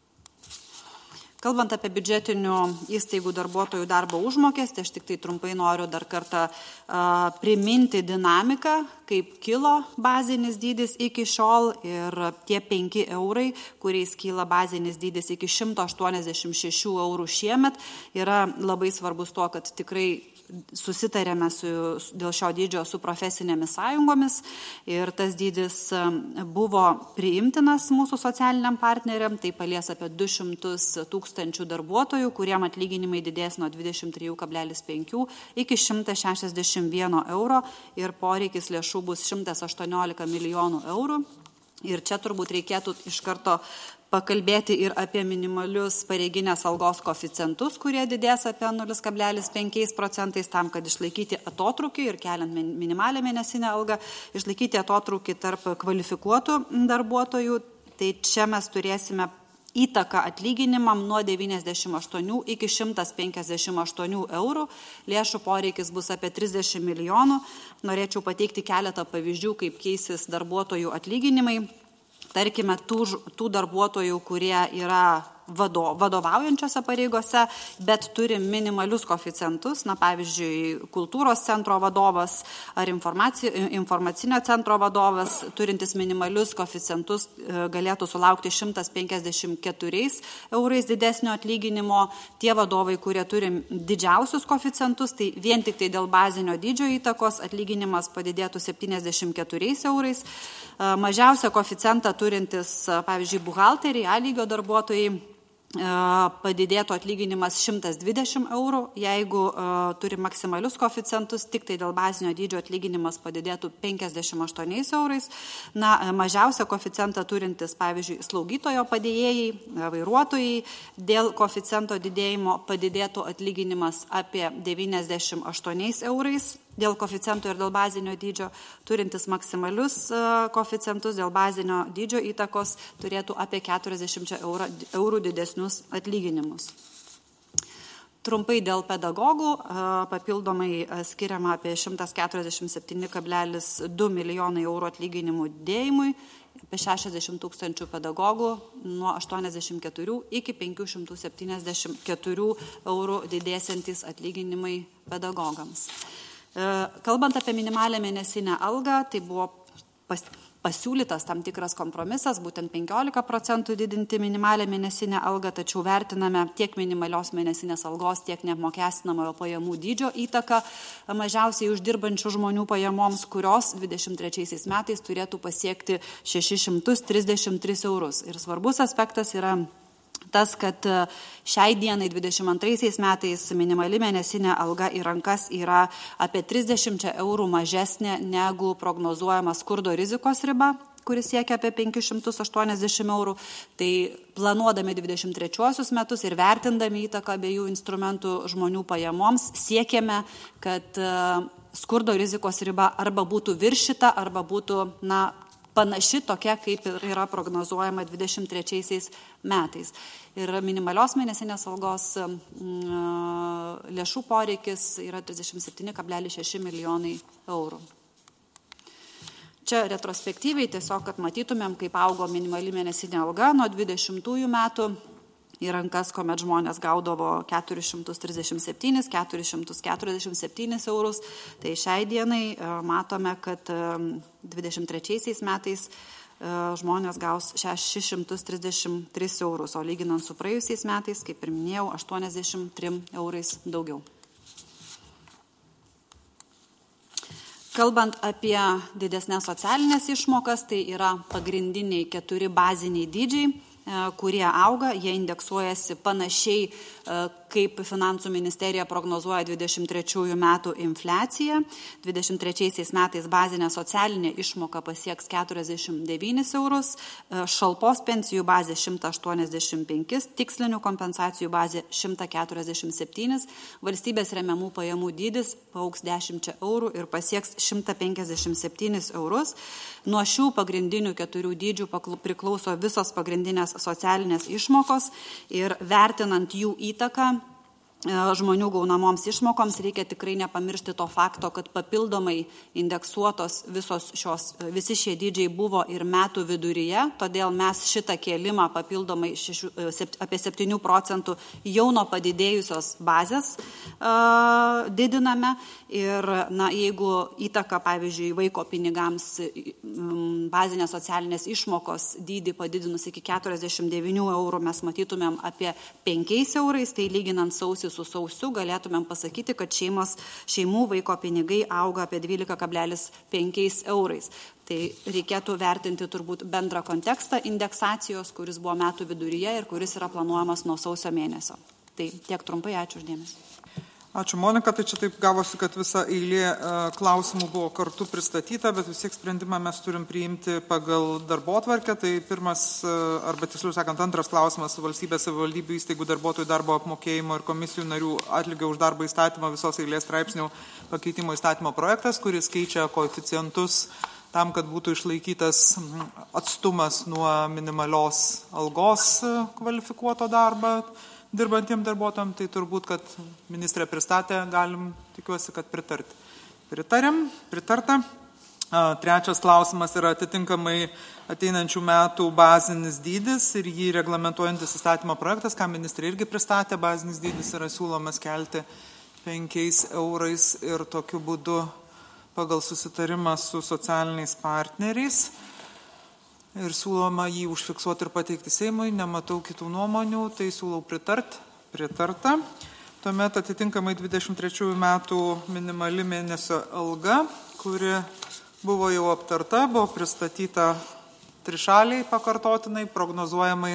Kalbant apie biudžetinių įstaigų darbuotojų darbo užmokestį, aš tik tai trumpai noriu dar kartą priminti dinamiką, kaip kilo bazinis dydis iki šiol ir tie 5 eurai, kuriais kyla bazinis dydis iki 186 eurų šiemet, yra labai svarbus tuo, kad tikrai susitarėme dėl šio dydžio su profesinėmis sąjungomis ir tas dydis buvo priimtinas mūsų socialiniam partneriam, tai palies apie 200 tūkstančių darbuotojų, kuriem atlyginimai didės nuo 23,5 iki 161 euro ir poreikis lėšų bus 118 milijonų eurų. Ir čia turbūt reikėtų iš karto pakalbėti ir apie minimalius pareiginės algos koeficientus, kurie didės apie 0,5% tam, kad išlaikyti atotrūkį ir keliant minimalią mėnesinę algą, išlaikyti atotrūkį tarp kvalifikuotų darbuotojų. Tai čia mes turėsime įtaką atlyginimam nuo 98 iki 158 eurų. Lėšų poreikis bus apie 30 milijonų. Norėčiau pateikti keletą pavyzdžių, kaip keisis darbuotojų atlyginimai. Tarkime, tų darbuotojų, kurie yra vadovaujančiose pareigose, bet turi minimalius koeficientus, pavyzdžiui, kultūros centro vadovas ar informacinio centro vadovas, turintis minimalius koeficientus, galėtų sulaukti 154 eurais didesnio atlyginimo. Tie vadovai, kurie turi didžiausius koeficientus, tai vien tik tai dėl bazinio dydžio įtakos atlyginimas padidėtų 74 eurais. Mažiausią koeficientą turintis, pavyzdžiui, buhalteriai, A lygio darbuotojai, padidėtų atlyginimas 120 eurų, jeigu turi maksimalius koeficientus, tik tai dėl bazinio dydžio atlyginimas padidėtų 58 eurais. Mažiausią koeficientą turintis, pavyzdžiui, slaugytojo padėjėjai, vairuotojai, dėl koeficiento didėjimo padidėtų atlyginimas apie 98 eurais. Dėl koeficientų ir dėl bazinio dydžio turintis maksimalius koeficientus dėl bazinio dydžio įtakos turėtų apie 40 eurų didesnius atlyginimus. Trumpai dėl pedagogų papildomai skiriama apie 147,2 milijonai eurų atlyginimų didėjimui, apie 60 tūkstančių pedagogų nuo 84 iki 574 eurų didėsiantys atlyginimai pedagogams. Kalbant apie minimalią mėnesinę algą, tai buvo pasiūlytas tam tikras kompromisas, būtent 15% didinti minimalią mėnesinę algą, tačiau vertiname tiek minimalios mėnesinės algos, tiek neapmokestinamojo pajamų dydžio įtaką mažiausiai uždirbančių žmonių pajamoms, kurios 23 metais turėtų pasiekti 633 eurus. Ir svarbus aspektas yra tas, kad šiai dienai 22 metais minimali mėnesinė alga į rankas yra apie 30 eurų mažesnė negu prognozuojama skurdo rizikos riba, kuris siekia apie 580 eurų. Tai planuodami 23 metus ir vertindami įtaką abiejų instrumentų žmonių pajamoms, siekiame, kad skurdo rizikos riba arba būtų viršita, arba būtų panaši tokia, kaip ir yra prognozuojama 23 metais. Ir minimalios mėnesinės algos lėšų poreikis yra 37,6 milijonai eurų. Čia retrospektyviai tiesiog, kad matytumėm, kaip augo minimali mėnesinė alga nuo 20 metų į rankas, kuomet žmonės gaudavo 437, 447 eurus. Tai šiai dienai matome, kad 23 metais žmonės gaus 633 eurus, o lyginant su praėjusiais metais, kaip ir minėjau, 83 eurais daugiau. Kalbant apie didesnės socialinės išmokas, tai yra pagrindiniai 4 baziniai dydžiai, kurie auga, jie indeksuojasi panašiai, kaip Finansų ministerija prognozuoja 23 metų infliaciją. 23 metais bazinė socialinė išmoka pasieks 49 eurus, šalpos pensijų bazė 185, tikslinių kompensacijų bazė 147, valstybės remiamų pajamų dydis paaugs 10 eurų ir pasieks 157 eurus. Nuo šių pagrindinių 4 dydžių priklauso visos pagrindinės socialinės išmokos ir vertinant jų įtaką žmonių gaunamoms išmokoms reikia tikrai nepamiršti to fakto, kad papildomai indeksuotos visi šie dydžiai buvo ir metų viduryje, todėl mes šitą kėlimą papildomai apie 7 procentų jau nuo padidėjusios bazės didiname ir jeigu įtaka, pavyzdžiui, vaiko pinigams bazinės socialinės išmokos dydį padidinus iki 49 eurų mes matytumėm apie 5 eurais, tai lyginant sausį su sausiu galėtumėm pasakyti, kad šeimų vaiko pinigai auga apie 12,5 eurais. Tai reikėtų vertinti turbūt bendrą kontekstą indeksacijos, kuris buvo metų viduryje ir kuris yra planuojamas nuo sausio mėnesio. Tai tiek trumpai, ačiū uždėmesį. Ačiū, Monika. Tai čia taip gavosi, kad visa eilė klausimų buvo kartu pristatyta, bet vis tiek sprendimą mes turim priimti pagal darbotvarkę. Tai pirmas, arba tiksliau sakant, antras klausimas valstybės savivaldybių įstaigų darbuotojų darbo apmokėjimo ir komisijų narių atlygio už darbą įstatymo visos eilės straipsnių pakeitimo įstatymo projektas, kuris keičia koeficientus tam, kad būtų išlaikytas atstumas nuo minimalios algos kvalifikuoto darbą dirbantiem darbuotojam, tai turbūt, kad ministrė pristatė, galim, tikiuosi, kad pritarta. Trečias klausimas yra atitinkamai ateinančių metų bazinis dydis ir jį reglamentuojantis įstatymo projektas, ką ministrė irgi pristatė, bazinis dydis yra siūlomas kelti 5 eurais ir tokiu būdu pagal susitarimą su socialiniais partneriais. Ir siūloma jį užfiksuoti ir pateikti Seimui, nematau kitų nuomonių, tai siūlau pritarta. Tuomet atitinkamai 23 metų minimali mėnesio alga, kuri buvo jau aptarta, buvo pristatyta trišaliai pakartotinai, prognozuojamai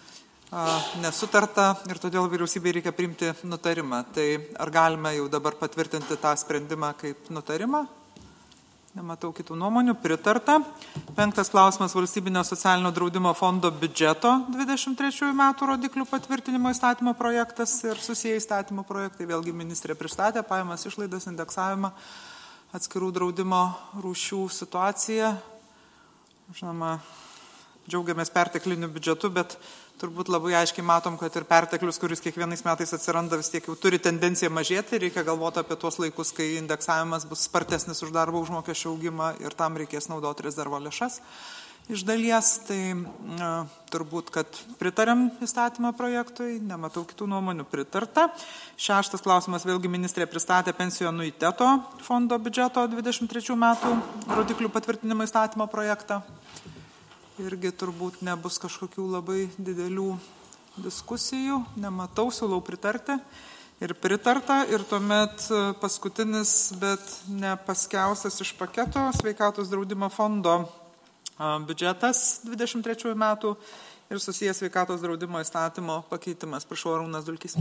nesutarta ir todėl vyriausybei reikia priimti nutarimą. Tai ar galime jau dabar patvirtinti tą sprendimą kaip nutarimą? Nematau kitų nuomonių, pritarta. 5 klausimas valstybinio socialinio draudimo fondo biudžeto 23 metų rodiklių patvirtinimo įstatymo projektas ir susiję įstatymo projektai. Vėlgi ministrė pristatė pajamas, išlaidas, indeksavimą, atskirų draudimo rūšių situaciją. Žinoma, džiaugiamės pertekliniu biudžetu, bet turbūt labai aiškiai matom, kad ir perteklius, kuris kiekvienais metais atsiranda, vis tiek jau turi tendenciją mažėti. Reikia galvoti apie tuos laikus, kai indeksavimas bus spartesnis už darbo užmokesčio augimą ir tam reikės naudoti rezervo lėšas iš dalies. Tai turbūt, kad pritarėm įstatymo projektui, nematau kitų nuomonių, pritarta. 6 klausimas, vėlgi ministrė pristatė pensijų anuiteto fondo biudžeto 23 metų rodiklių patvirtinimo įstatymo projektą. Irgi turbūt nebus kažkokių labai didelių diskusijų, nematau, siūlau pritarti ir pritarta. Ir tuomet paskutinis, bet nepaskiausias iš paketo, sveikatos draudimo fondo biudžetas 23 metų ir susijęs sveikatos draudimo įstatymo pakeitimas. Prašau, Arūnas Dulkys.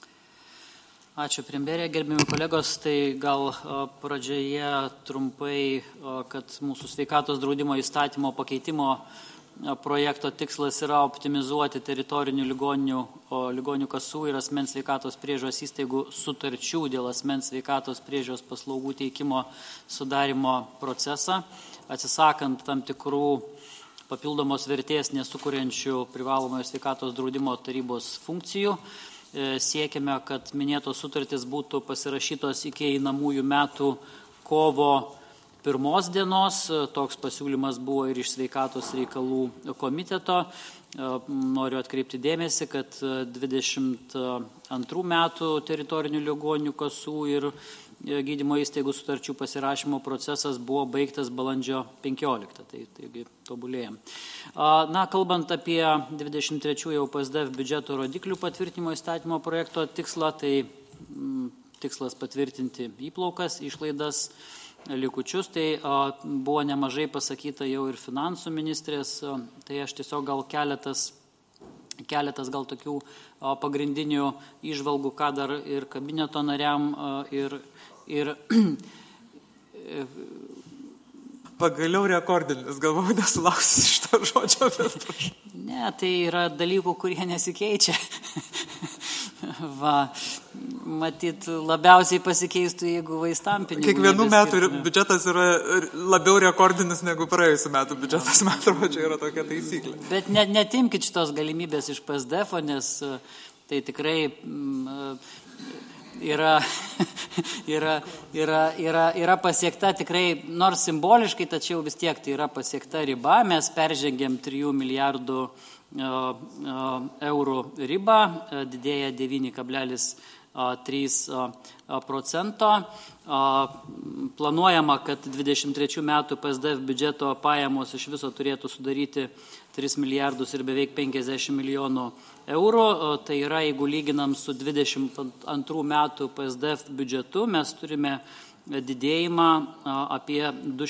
Ačiū, premjerė, gerbimi kolegos. Tai gal pradžioje trumpai, kad mūsų sveikatos draudimo įstatymo pakeitimo projekto tikslas yra optimizuoti teritorinių ligonių kasų ir asmens sveikatos priežiūros įstaigų sutarčių dėl asmens sveikatos priežiūros paslaugų teikimo sudarimo procesą, atsisakant tam tikrų papildomos vertės nesukuriančių privalomojo sveikatos draudimo tarybos funkcijų. Siekiame, kad minėtos sutartys būtų pasirašytos iki einamųjų metų kovo pirmos dienos. Toks pasiūlymas buvo ir iš sveikatos reikalų komiteto. Noriu atkreipti dėmesį, kad 22 metų teritorinių ligoninių kasų ir gydymo įstaigų sutarčių pasirašymo procesas buvo baigtas balandžio 15. Taigi tobulėjom. Kalbant apie 23 jau PSDF biudžeto rodiklių patvirtinimo įstatymo projekto tikslą, tai tikslas patvirtinti įplaukas, išlaidas, likučius, tai buvo nemažai pasakyta jau ir finansų ministrės, tai aš tiesiog gal keletas gal tokių pagrindinių įžvalgų, ką dar ir kabineto nariam ir Pagaliau rekordinis, galvoju, nesulauksiu šito žodžio, bet prašau. Ne, tai yra dalykų, kurie nesikeičia. Matyt, labiausiai pasikeistų, jeigu vaistam pinigų. Kiekvienų metų biudžetas yra labiau rekordinis negu praėjusių metų biudžetas, man atrodo, čia yra tokia taisyklė. Bet netimkit šitos galimybės iš PSDF, nes tai tikrai yra pasiekta tikrai, nors simboliškai, tačiau vis tiek tai yra pasiekta riba. Mes peržengėm 3 milijardų eurų ribą, didėja 9,3%. Planuojama, kad 23 metų PSDF biudžeto pajamos iš viso turėtų sudaryti 3 milijardus ir beveik 50 milijonų eurų. Tai yra, jeigu lyginam su 22 metų PSDF biudžetu, mes turime didėjimą apie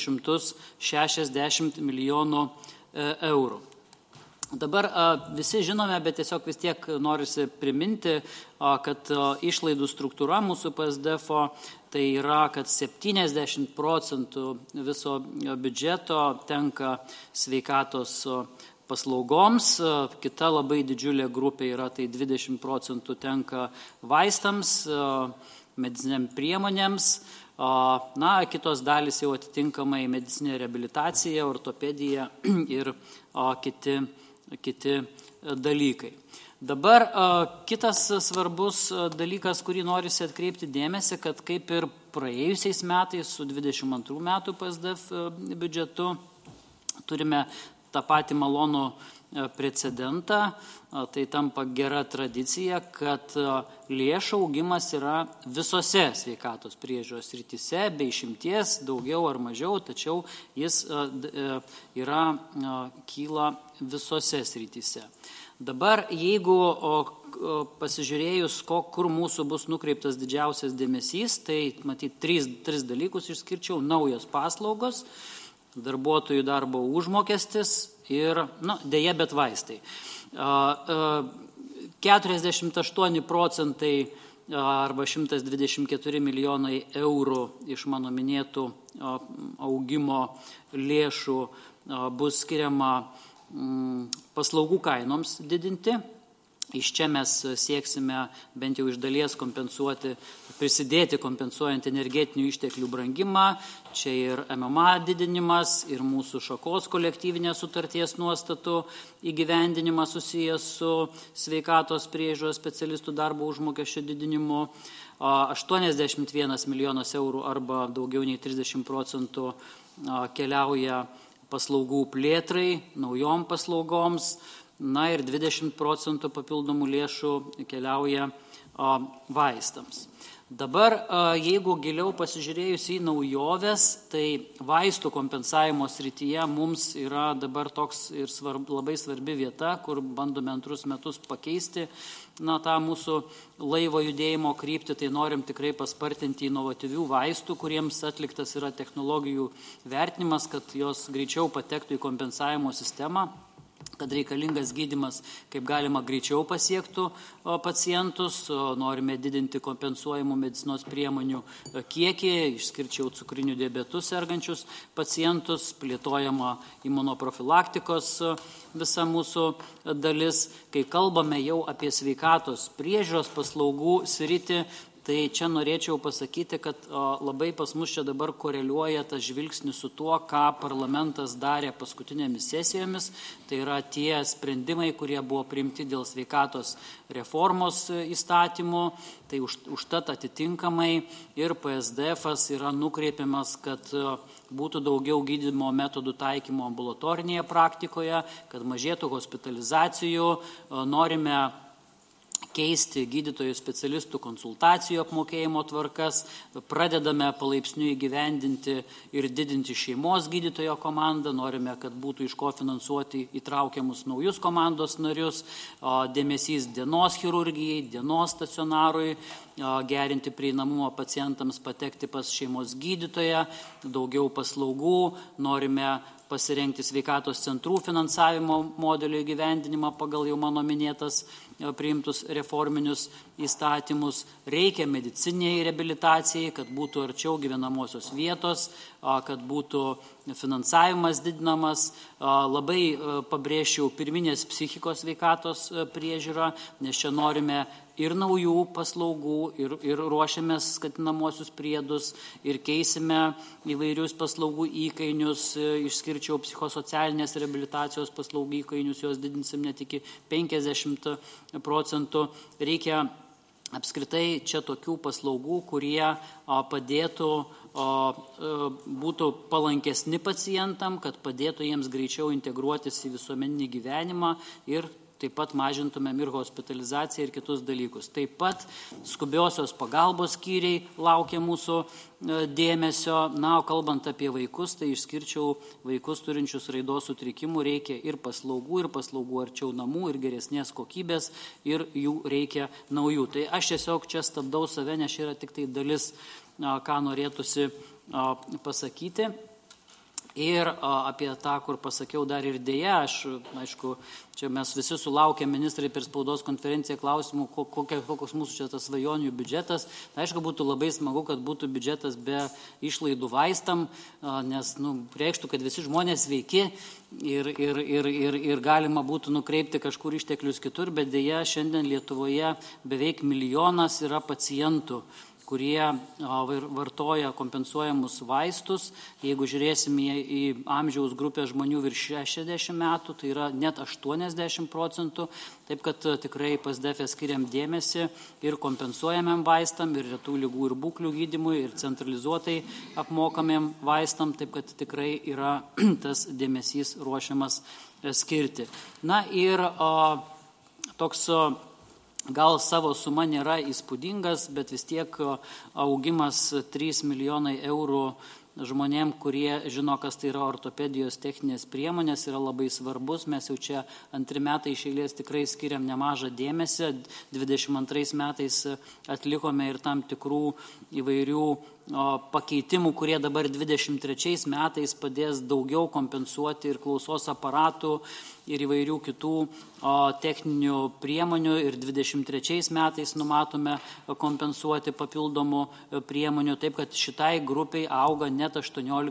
260 milijonų eurų. Dabar visi žinome, bet tiesiog vis tiek norisi priminti, kad išlaidų struktūra mūsų PSDF-o tai yra, kad 70% viso biudžeto tenka sveikatos paslaugoms, kita labai didžiulė grupė yra, tai 20% tenka vaistams, medicinėm priemonėms, kitos dalys jau atitinkamai medicinė reabilitacija, ortopedija ir kiti dalykai. Dabar kitas svarbus dalykas, kurį norisi atkreipti dėmesį, kad kaip ir praėjusiais metais su 22 metų PSDF biudžetu turime tą patį malonų precedentą, tai tampa gera tradicija, kad lėšų augimas yra visose sveikatos priežiūros srityse, be išimties, daugiau ar mažiau, tačiau jis kyla visose srityse. Dabar, jeigu pasižiūrėjus, kur mūsų bus nukreiptas didžiausias dėmesys, tai matyt, tris dalykus išskirčiau: naujos paslaugos, darbuotojų darbo užmokestis ir, dėja, bet vaistai. 48% arba 124 milijonai eurų iš mano minėtų augimo lėšų bus skiriama paslaugų kainoms didinti. Iš čia mes sieksime bent jau iš dalies prisidėti kompensuojant energetinių išteklių brangimą. Čia ir MMA didinimas, ir mūsų šakos kolektyvinės sutarties nuostatų įgyvendinimas susijęs su sveikatos priežiūros specialistų darbo užmokesčio didinimu. 81 milijonas eurų arba daugiau nei 30% keliauja paslaugų plėtrai, naujom paslaugoms. Ir 20% papildomų lėšų keliauja vaistams. Dabar, jeigu giliau pasižiūrėjus į naujoves, tai vaistų kompensavimo srityje mums yra dabar toks ir labai svarbi vieta, kur bandome antrus metus pakeisti tą mūsų laivo judėjimo kryptį, tai norim tikrai paspartinti inovatyvių vaistų, kuriems atliktas yra technologijų vertinimas, kad jos greičiau patektų į kompensavimo sistemą, kad reikalingas gydymas kaip galima greičiau pasiektų pacientus. Norime didinti kompensuojamų medicinos priemonių kiekį, išskirčiau cukriniu diabetu sergančius pacientus, plėtojama imunoprofilaktikos visa mūsų dalis. Kai kalbame jau apie sveikatos priežiūros paslaugų sritį, Tai čia norėčiau pasakyti, kad labai pas mus čia dabar koreliuoja tas žvilgsnis su tuo, ką parlamentas darė paskutinėmis sesijomis. Tai yra tie sprendimai, kurie buvo priimti dėl sveikatos reformos įstatymų. Tai užtat atitinkamai ir PSDF-as yra nukreipiamas, kad būtų daugiau gydymo metodų taikymo ambulatorinėje praktikoje, kad mažėtų hospitalizacijų. Norime keisti gydytojų specialistų konsultacijų apmokėjimo tvarkas, pradedame palaipsniui įgyvendinti ir didinti šeimos gydytojo komandą, norime, kad būtų iš ko finansuoti įtraukiamus naujus komandos narius, dėmesys dienos chirurgijai, dienos stacionarui, gerinti prieinamumą pacientams patekti pas šeimos gydytoją, daugiau paslaugų, norime pasirengti sveikatos centrų finansavimo modelio įgyvendinimą pagal jau mano minėtas priimtus reforminius įstatymus. Reikia mediciniai reabilitacijai, kad būtų arčiau gyvenamosios vietos, kad būtų finansavimas didinamas. Labai pabrėžčiau pirminės psichikos sveikatos priežiūrą, nes čia norime ir naujų paslaugų, ir ruošiamės skatinamosius priedus, ir keisime įvairius paslaugų įkainius, išskirčiau psichosocialinės reabilitacijos paslaugų įkainius, jos didinsim net iki 50%. Reikia apskritai čia tokių paslaugų, kurie padėtų, būtų palankesni pacientam, kad padėtų jiems greičiau integruotis į visuomeninį gyvenimą ir taip pat mažintumėm ir hospitalizaciją ir kitus dalykus. Taip pat skubiosios pagalbos skyriai laukia mūsų dėmesio. Na, o kalbant apie vaikus, tai išskirčiau vaikus turinčius raidos sutrikimų, reikia ir paslaugų arčiau namų, ir geresnės kokybės, ir jų reikia naujų. Tai aš tiesiog čia stabdau save, nes čia yra tik tai dalis, ką norėtųsi pasakyti. Ir apie tą, kur pasakiau dar ir dėja, aišku, čia mes visi sulaukėm ministrai per spaudos konferenciją klausimų, kokios mūsų čia tas svajonių biudžetas. Aišku, būtų labai smagu, kad būtų biudžetas be išlaidų vaistam, nes reikštų, kad visi žmonės sveiki ir galima būtų nukreipti kažkur išteklius kitur, bet dėja šiandien Lietuvoje beveik 1 milijonas yra pacientų, kurie vartoja kompensuojamus vaistus. Jeigu žiūrėsime į amžiaus grupę žmonių virš 60 metų, tai yra net 80%. Taip kad tikrai PSDF skiriam dėmesį ir kompensuojamiem vaistam, ir retų ligų ir būklių gydymui, ir centralizuotai apmokamiem vaistam. Taip kad tikrai yra tas dėmesys ruošiamas skirti. Na ir toks gal savo suma nėra įspūdingas, bet vis tiek augimas 3 milijonai eurų žmonėm, kurie žino, kas tai yra ortopedijos techninės priemonės, yra labai svarbus. Mes jau čia 2 metai iš eilės tikrai skiriam nemažą dėmesį. 22 metais atlikome ir tam tikrų įvairių pakeitimų, kurie dabar 23 metais padės daugiau kompensuoti ir klausos aparatų, ir įvairių kitų techninių priemonių. Ir 23 metais numatome kompensuoti papildomų priemonių, taip kad šitai grupiai auga net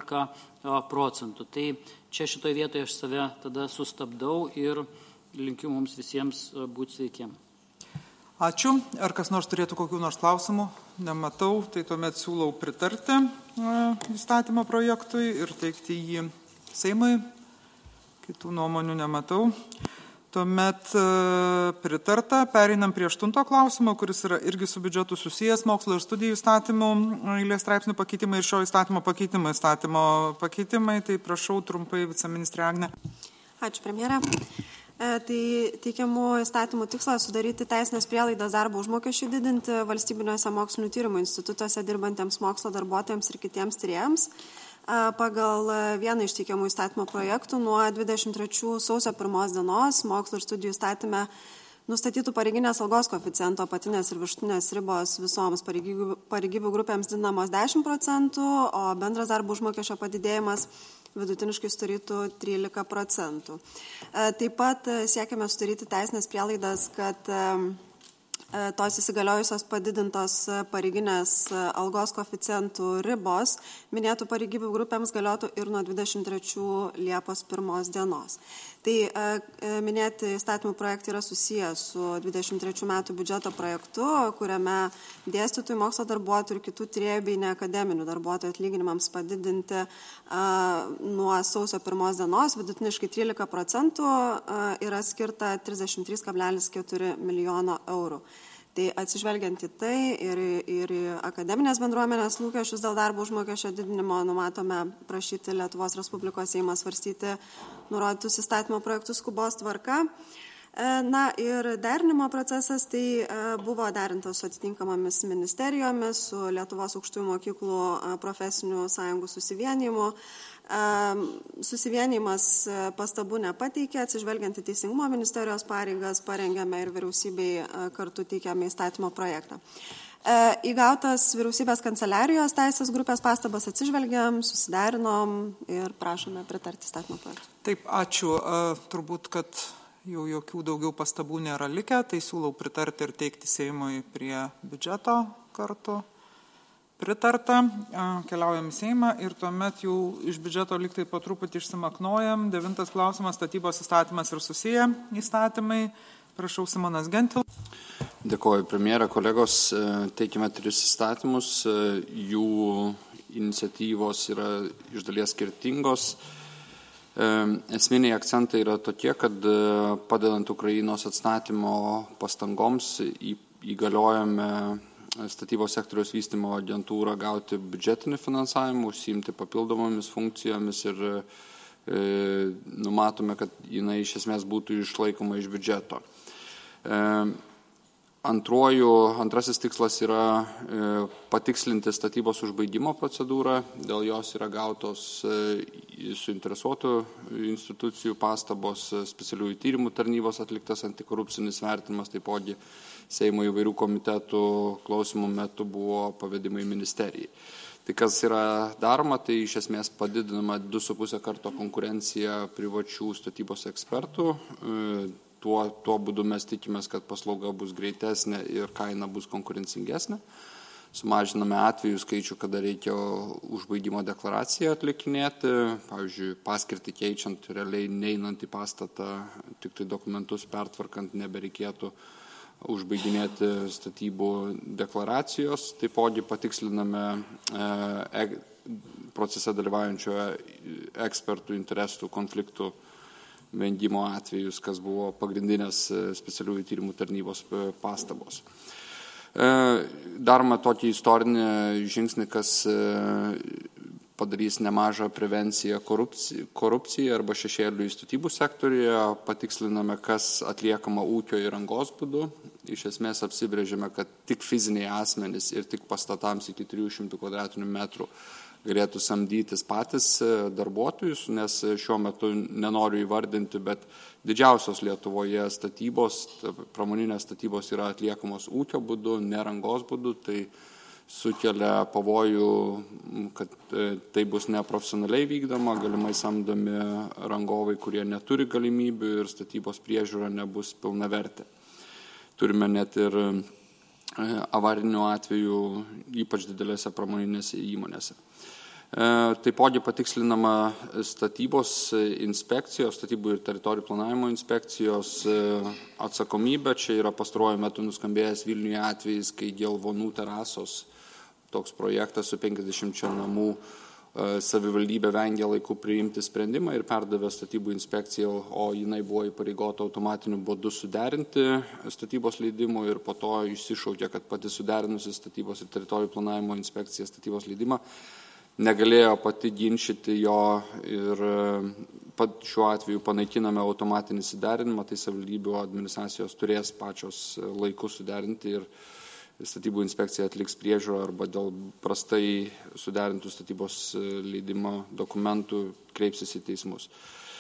18%. Tai čia šitoje vietoje aš save tada sustabdau ir linkiu mums visiems būti sveikiem. Ačiū. Ar kas nors turėtų kokių nors klausimų? Nematau, tai tuomet siūlau pritarti įstatymo projektui ir teikti jį Seimui. Kitų nuomonių nematau. Tuomet pritarta. Pereinam prie 8 klausimo, kuris yra irgi su biudžetu susijęs, mokslo ir studijų įstatymų eilės straipsnių pakeitimai ir šio įstatymo pakeitimai. Tai prašau trumpai viceministrė Agnė. Ačiū, premjera. Tai teikiamų įstatymų tikslas sudaryti teisinės prielaidas darbo užmokesčiui didinti valstybiniuose mokslinių tyrimų institutuose dirbantiems mokslo darbuotojams ir kitiems tyrėjams. Pagal vieną iš teikiamų įstatymo projektų nuo 23 sausio 1 dienos mokslo ir studijų įstatyme nustatytų pareiginės algos koeficiento apatinės ir viršutinės ribos visoms pareigybių grupėms didinamos 10%, o bendras darbo užmokesčio padidėjimas vidutiniškai sudarytų 13%. Taip pat siekiame sudaryti teisinės prielaidas, kad tos įsigaliojusios padidintos pareiginės algos koeficientų ribos minėtų pareigybių grupėms galiotų ir nuo 23 Liepos 1 dienos. Tai minėti įstatymų projektai yra susiję su 23 metų biudžeto projektu, kuriame dėstytojų, mokslo darbuotojų ir kitų tyrėjų bei neakademinių darbuotojų atlyginimams padidinti nuo sausio 1 dienos vidutiniškai 13% yra skirta 33,4 milijono eurų. Tai atsižvelgiant į tai ir į akademinės bendruomenės lūkesčius dėl darbo užmokesčio didinimo numatome prašyti Lietuvos Respublikos Seimą svarstyti nurodytus įstatymo projektus skubos tvarka. Na ir derinimo procesas tai buvo derintas su atitinkamomis ministerijomis, su Lietuvos aukštųjų mokyklų profesinių sąjungų susivienijimu. Susivienijimas pastabų nepateikė, atsižvelgiant į Teisingumo ministerijos pareigas, parengėme ir vyriausybei kartu teikiame įstatymo projektą. Įgautas vyriausybės kanceliarijos teisės grupės pastabas atsižvelgiam, susiderinom ir prašome pritarti įstatymo projektą. Taip, ačiū. Turbūt, kad jau jokių daugiau pastabų nėra likę, tai siūlau pritarti ir teikti Seimui prie biudžeto kartu. Pritarta, keliaujam į Seimą ir tuomet jau iš biudžeto liktai po truputį išsimaknojam. 9 klausimas, statybos įstatymas ir susiję įstatymai. Prašau, Simonas Gentil. Dėkuoju, premjera, kolegos. Teikime 3 įstatymus. Jų iniciatyvos yra iš dalies skirtingos. Esminiai akcentai yra tokie, kad padedant Ukrainos atstatymo pastangoms įgaliojame statybos sektoriaus vystymo agentūrą gauti biudžetinį finansavimą, užsiimti papildomomis funkcijomis ir numatome, kad jinai iš esmės būtų išlaikoma iš biudžeto. Antrasis tikslas yra patikslinti statybos užbaigimo procedūrą, dėl jos yra gautos suinteresuotų institucijų pastabos, specialiųjų tyrimų tarnybos atliktas antikorupcinis vertinimas, taipogi Seimo įvairių komitetų klausimų metu buvo pavedimai ministerijai. Tai kas yra daroma, tai iš esmės padidinama 2,5 karto konkurencija privačių statybos ekspertų. Tuo būdu mes tikimės, kad paslauga bus greitesnė ir kaina bus konkurencingesnė. Sumažiname atvejų skaičių, kada reikia užbaigimo deklaraciją atlikinėti. Pavyzdžiui, paskirtį keičiant realiai neinant į pastatą, tik tai dokumentus pertvarkant nebereikėtų užbaiginėti statybų deklaracijos. Taipogi patiksliname procese dalyvaujančio ekspertų interesų konfliktų vengimo atvejus, kas buvo pagrindinės specialiųjų tyrimų tarnybos pastabos. Darome tokį istorinį žingsnį, kas padarys nemažą prevenciją korupcijai arba šešėlių į statybų sektoriuje, patiksliname, kas atliekama ūkio įrangos būdu. Iš esmės apsibrėžėme, kad tik fiziniai asmenys ir tik pastatams iki 300 kvadratinių metrų galėtų samdytis patys darbuotojus, nes šiuo metu nenoriu įvardinti, bet didžiausios Lietuvoje statybos, pramoninės statybos yra atliekamos ūkio būdu, ne rangos būdu, tai sukelia pavojų, kad tai bus neprofesionaliai vykdoma, galimai samdomi rangovai, kurie neturi galimybių ir statybos priežiūra nebus pilnavertė. Turime net ir avarinių atvejų, ypač didelėse pramoninėse įmonėse. Taipogi patikslinama statybos inspekcijos, statybų ir teritorijų planavimo inspekcijos atsakomybė. Čia yra pastaruoju metu nuskambėjęs Vilniuje atvejais, kai Gelvonų terasos toks projektas su 50 namų savivaldybė vengė laiku priimti sprendimą ir perdavė statybų inspekciją, o jinai buvo įpareigota automatiniu būdu suderinti statybos leidimų ir po to išsišaukė, kad pati suderinusi statybos ir teritorijų planavimo inspekcija statybos leidimą negalėjo pati ginčyti jo ir šiuo atveju panaikiname automatinį suderinimą, tai savivaldybių administracijos turės pačios laiku suderinti ir statybų inspekcija atliks priežiūrą arba dėl prastai suderintų statybos leidimo dokumentų kreipsis į teismus.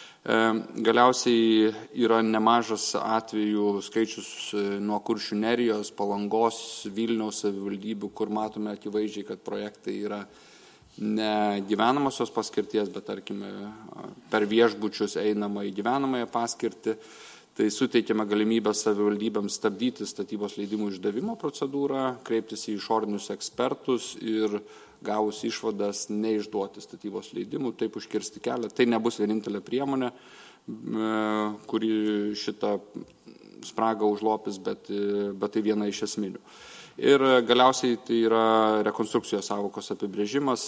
Galiausiai yra nemažas atvejų skaičius nuo Kuršių Nerijos, Palangos, Vilniaus savivaldybių, kur matome akivaizdžiai, kad projektai yra ne gyvenamosios paskirties, bet tarkime per viešbučius einama į gyvenamąją paskirtį. Tai suteikiame galimybę savivaldybėms stabdyti statybos leidimų išdavimo procedūrą, kreiptis į išorinius ekspertus ir gavus išvadas neišduoti statybos leidimų, taip užkirsti kelią. Tai nebus vienintelė priemonė. kuri šitą spragą užlopis, bet tai viena iš esminių. Ir galiausiai tai yra rekonstrukcijos sąvokos apibrėžimas.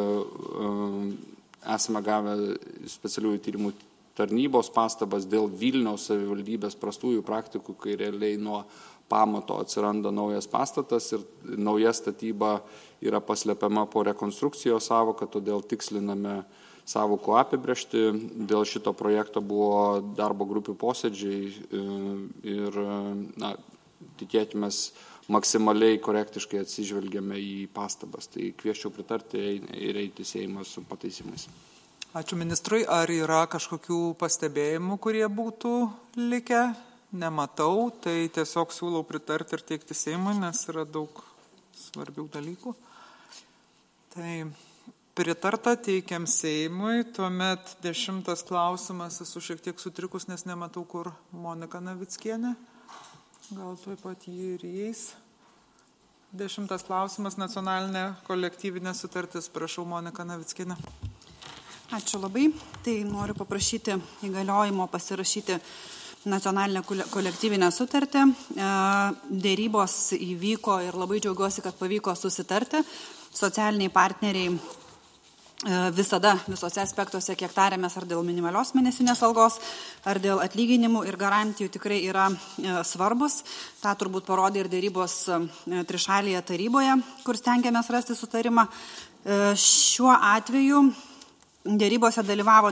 Esame gavę specialiųjų tyrimų tarnybos pastabas dėl Vilniaus savivaldybės prastųjų praktikų, kai realiai nuo pamato atsiranda naujas pastatas ir nauja statyba yra paslepiama po rekonstrukcijos sąvoką, todėl tiksliname sąvokų apibrėžti. Dėl šito projekto buvo darbo grupių posėdžiai ir tikėkimės maksimaliai korektiškai atsižvelgiame į pastabas. Tai kvieščiau pritarti ir eiti Seimą su pataisimais. Ačiū ministrui. Ar yra kažkokių pastebėjimų, kurie būtų likę? Nematau, tai tiesiog siūlau pritarti ir teikti Seimui, nes yra daug svarbių dalykų. Tai pritarta, teikiam Seimui. Tuomet 10 klausimas, esu šiek tiek sutrikus, nes nematau, kur Monika Navickienė. Gal tuoj pat jį ir įeis. 10 klausimas, nacionalinė kolektyvinė sutartis. Prašau, Monika Navickienė. Ačiū labai. Tai noriu paprašyti įgaliojimo pasirašyti nacionalinę kolektyvinę sutartį. Dėrybos įvyko ir labai džiaugiuosi, kad pavyko susitarti. Socialiniai partneriai visada, visose aspektuose, kiek tarėmės, ar dėl minimalios mėnesinės algos, ar dėl atlyginimų ir garantijų tikrai yra svarbus. Ta turbūt parodė ir dėrybos trišalėje taryboje, kur stengiamės rasti sutarimą. Šiuo atveju dėrybose dalyvavo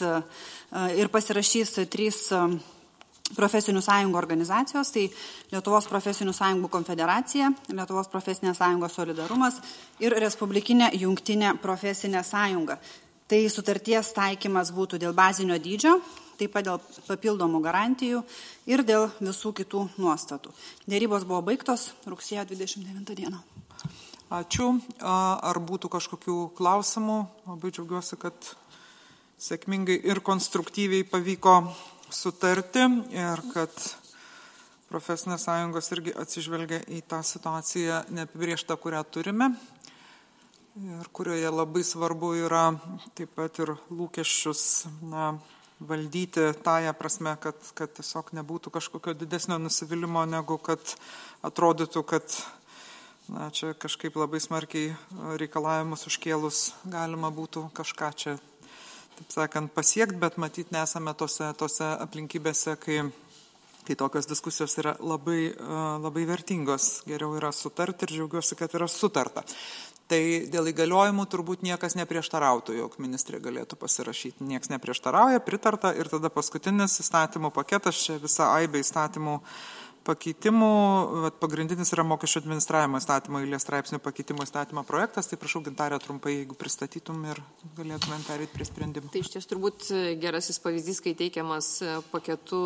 3 ir pasirašys 3 profesinių sąjungų organizacijos, tai Lietuvos profesinių sąjungų konfederacija, Lietuvos profesinė sąjunga Solidarumas ir Respublikinė jungtinė profesinė sąjunga. Tai sutarties taikymas būtų dėl bazinio dydžio, taip pat dėl papildomų garantijų ir dėl visų kitų nuostatų. Dėrybos buvo baigtos rugsėjo 29 dieną. Ačiū. Ar būtų kažkokių klausimų? Labai džiaugiuosi, kad sėkmingai ir konstruktyviai pavyko sutarti ir kad profesinės sąjungos irgi atsižvelgia į tą situaciją neapibrėžtą, kurią turime ir kurioje labai svarbu yra taip pat ir lūkesčius valdyti tąją prasme, kad tiesiog nebūtų kažkokio didesnio nusivylimo, negu kad atrodytų, kad čia kažkaip labai smarkiai reikalavimus užkėlus galima būtų kažką čia, taip sakant, pasiekti, bet matyti nesame tose aplinkybėse, kai tokios diskusijos yra labai vertingos. Geriau yra sutarti ir džiaugiuosi, kad yra sutarta. Tai dėl įgaliojimų turbūt niekas neprieštarautų, jog ministrė galėtų pasirašyti. Niekas neprieštarauja, pritarta ir tada paskutinis įstatymų paketas, čia visa aibė įstatymų pakeitimų, pagrindinis yra mokesčių administravimo įstatymo eilės straipsnių pakeitimo įstatymo projektas, tai prašau, Gintarė, trumpai, jeigu pristatytum ir galėtumėm perėti prie sprendimų. Tai iš ties turbūt gerasis pavyzdys, kai teikiamas paketu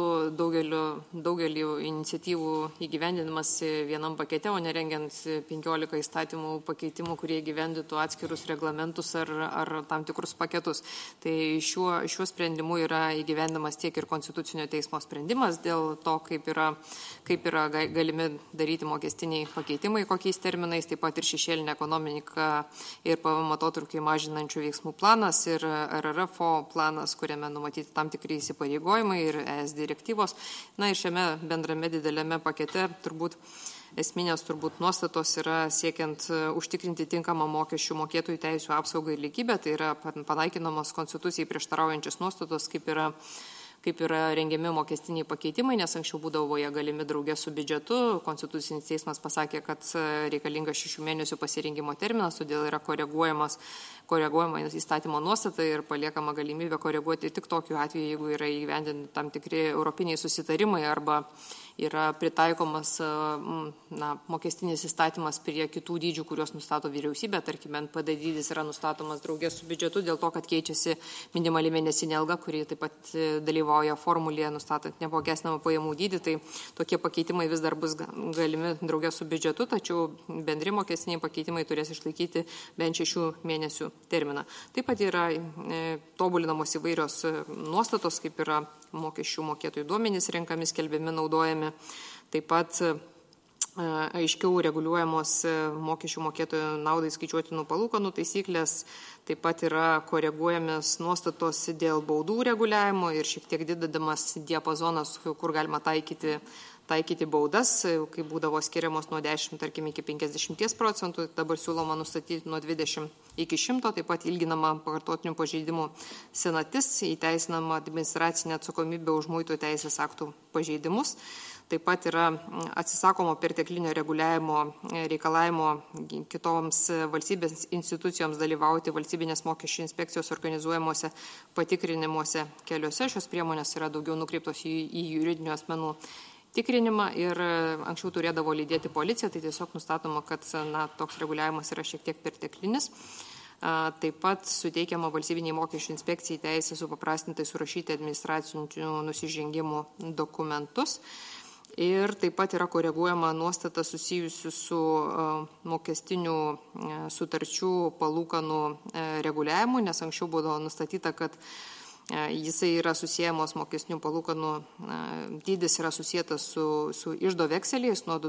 daugelį iniciatyvų įgyvendinimas vienam pakete, o nerengiant 15 įstatymų pakeitimų, kurie įgyvendintų atskirus reglamentus ar tam tikrus paketus. Tai šiuo sprendimu yra įgyvendinamas tiek ir Konstitucinio teismo sprendimas dėl to, kaip yra galimi daryti mokestiniai pakeitimai, kokiais terminais, taip pat ir šešėlinė ekonomika ir PVM atotrūkį mažinančių veiksmų planas ir RRFO planas, kuriame numatyti tam tikri įsipareigojimai ir ES direktyvos. Ir šiame bendrame dideliame pakete esminės nuostatos yra siekiant užtikrinti tinkamą mokesčių mokėtojų teisų apsaugą ir lygybę, tai yra panaikinamos konstitucijai prieštaraujančios nuostatos, kaip yra rengiami mokestiniai pakeitimai, nes anksčiau būdavo jie galimi draugė su biudžetu. Konstitucinis teismas pasakė, kad reikalingas 6 mėnesių pasirinkimo terminas, todėl yra koreguojama įstatymo nuostata ir paliekama galimybė koreguoti tik tokiu atveju, jeigu yra įgyvendinti tam tikri europiniai susitarimai arba yra pritaikomas mokestinis įstatymas prie kitų dydžių, kuriuos nustato vyriausybė. Tarkime, NPD dydis yra nustatomas draugė su biudžetu dėl to, kad keičiasi minimali mėnesinė alga, kuri taip pat dalyvauja formulėje nustatant neapmokestinamą pajamų dydį. Tai tokie pakeitimai vis dar bus galimi draugė su biudžetu, tačiau bendri mokestiniai pakeitimai turės išlaikyti bent 6 mėnesių terminą. Taip pat yra tobulinamos įvairios nuostatos, kaip yra mokesčių mokėtojų duomenys renkami, skelbiami, naudojami. Taip pat aiškiau reguliuojamos mokesčių mokėtojų naudai skaičiuotinų palūkanų taisyklės, taip pat yra koreguojamas nuostatos dėl baudų reguliavimo ir šiek tiek didedamas diapazonas, kur galima taikyti baudas, kai būdavo skiriamos nuo 10, tarkim, iki 50%, dabar siūloma nustatyti nuo 20 iki 100, taip pat ilginama pakartotinių pažeidimų senatis, įteisinama administracinė atsakomybė už muitų teisės aktų pažeidimus. Taip pat yra atsisakoma perteklinio reguliavimo reikalavimo kitoms valstybės institucijoms dalyvauti valstybinės mokesčių inspekcijos organizuojamuose patikrinimuose keliuose. Šios priemonės yra daugiau nukreiptos į juridinių asmenų tikrinimą ir anksčiau turėdavo lydėti policija, tai tiesiog nustatoma, kad toks reguliavimas yra šiek tiek perteklinis. Taip pat suteikiama valstybiniai mokesčių inspekcijai teisė supaprastintai surašyti administracinių nusižengimų dokumentus. Ir taip pat yra koreguojama nuostata susijusi su mokestinių sutarčių palūkanų reguliavimu, nes anksčiau buvo nustatyta, kad jisai yra susijęs mokestinių palūkanų dydis yra susijęs su iždo vekseliais. Nuo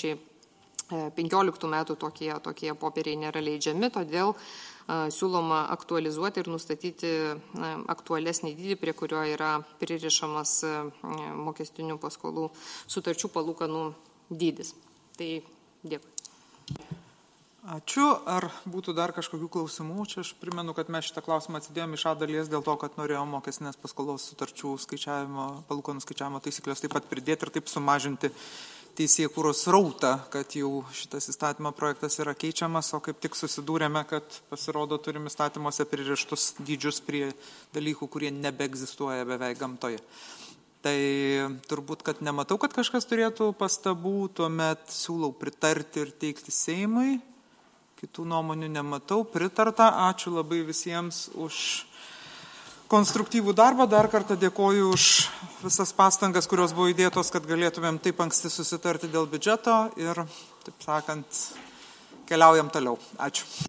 2015 metų tokie popieriai nėra leidžiami, todėl siūloma aktualizuoti ir nustatyti aktualesnį dydį, prie kurio yra pririšamas mokestinių paskolų sutarčių palūkanų dydis. Tai dėkui. Ačiū. Ar būtų dar kažkokių klausimų? Čia aš primenu, kad mes šitą klausimą atsidėjom iš A dalies dėl to, kad norėjom mokestinės paskolos sutarčių skaičiavimo, palūkanų skaičiavimo taisyklės taip pat pridėti ir taip sumažinti teisėkūros srautą, kad jau šitas įstatymo projektas yra keičiamas, o kaip tik susidūrėme, kad pasirodo turim įstatymuose pririštus dydžius prie dalykų, kurie nebeegzistuoja beveik gamtoje. Tai turbūt, kad nematau, kad kažkas turėtų pastabų, tuomet siūlau pritarti ir teikti Seimui. Kitų nuomonių nematau. Pritarta. Ačiū labai visiems už konstruktyvų darbą. Dar kartą dėkoju už visas pastangas, kurios buvo įdėtos, kad galėtumėm taip anksti susitarti dėl biudžeto ir, taip sakant, keliaujam toliau. Ačiū.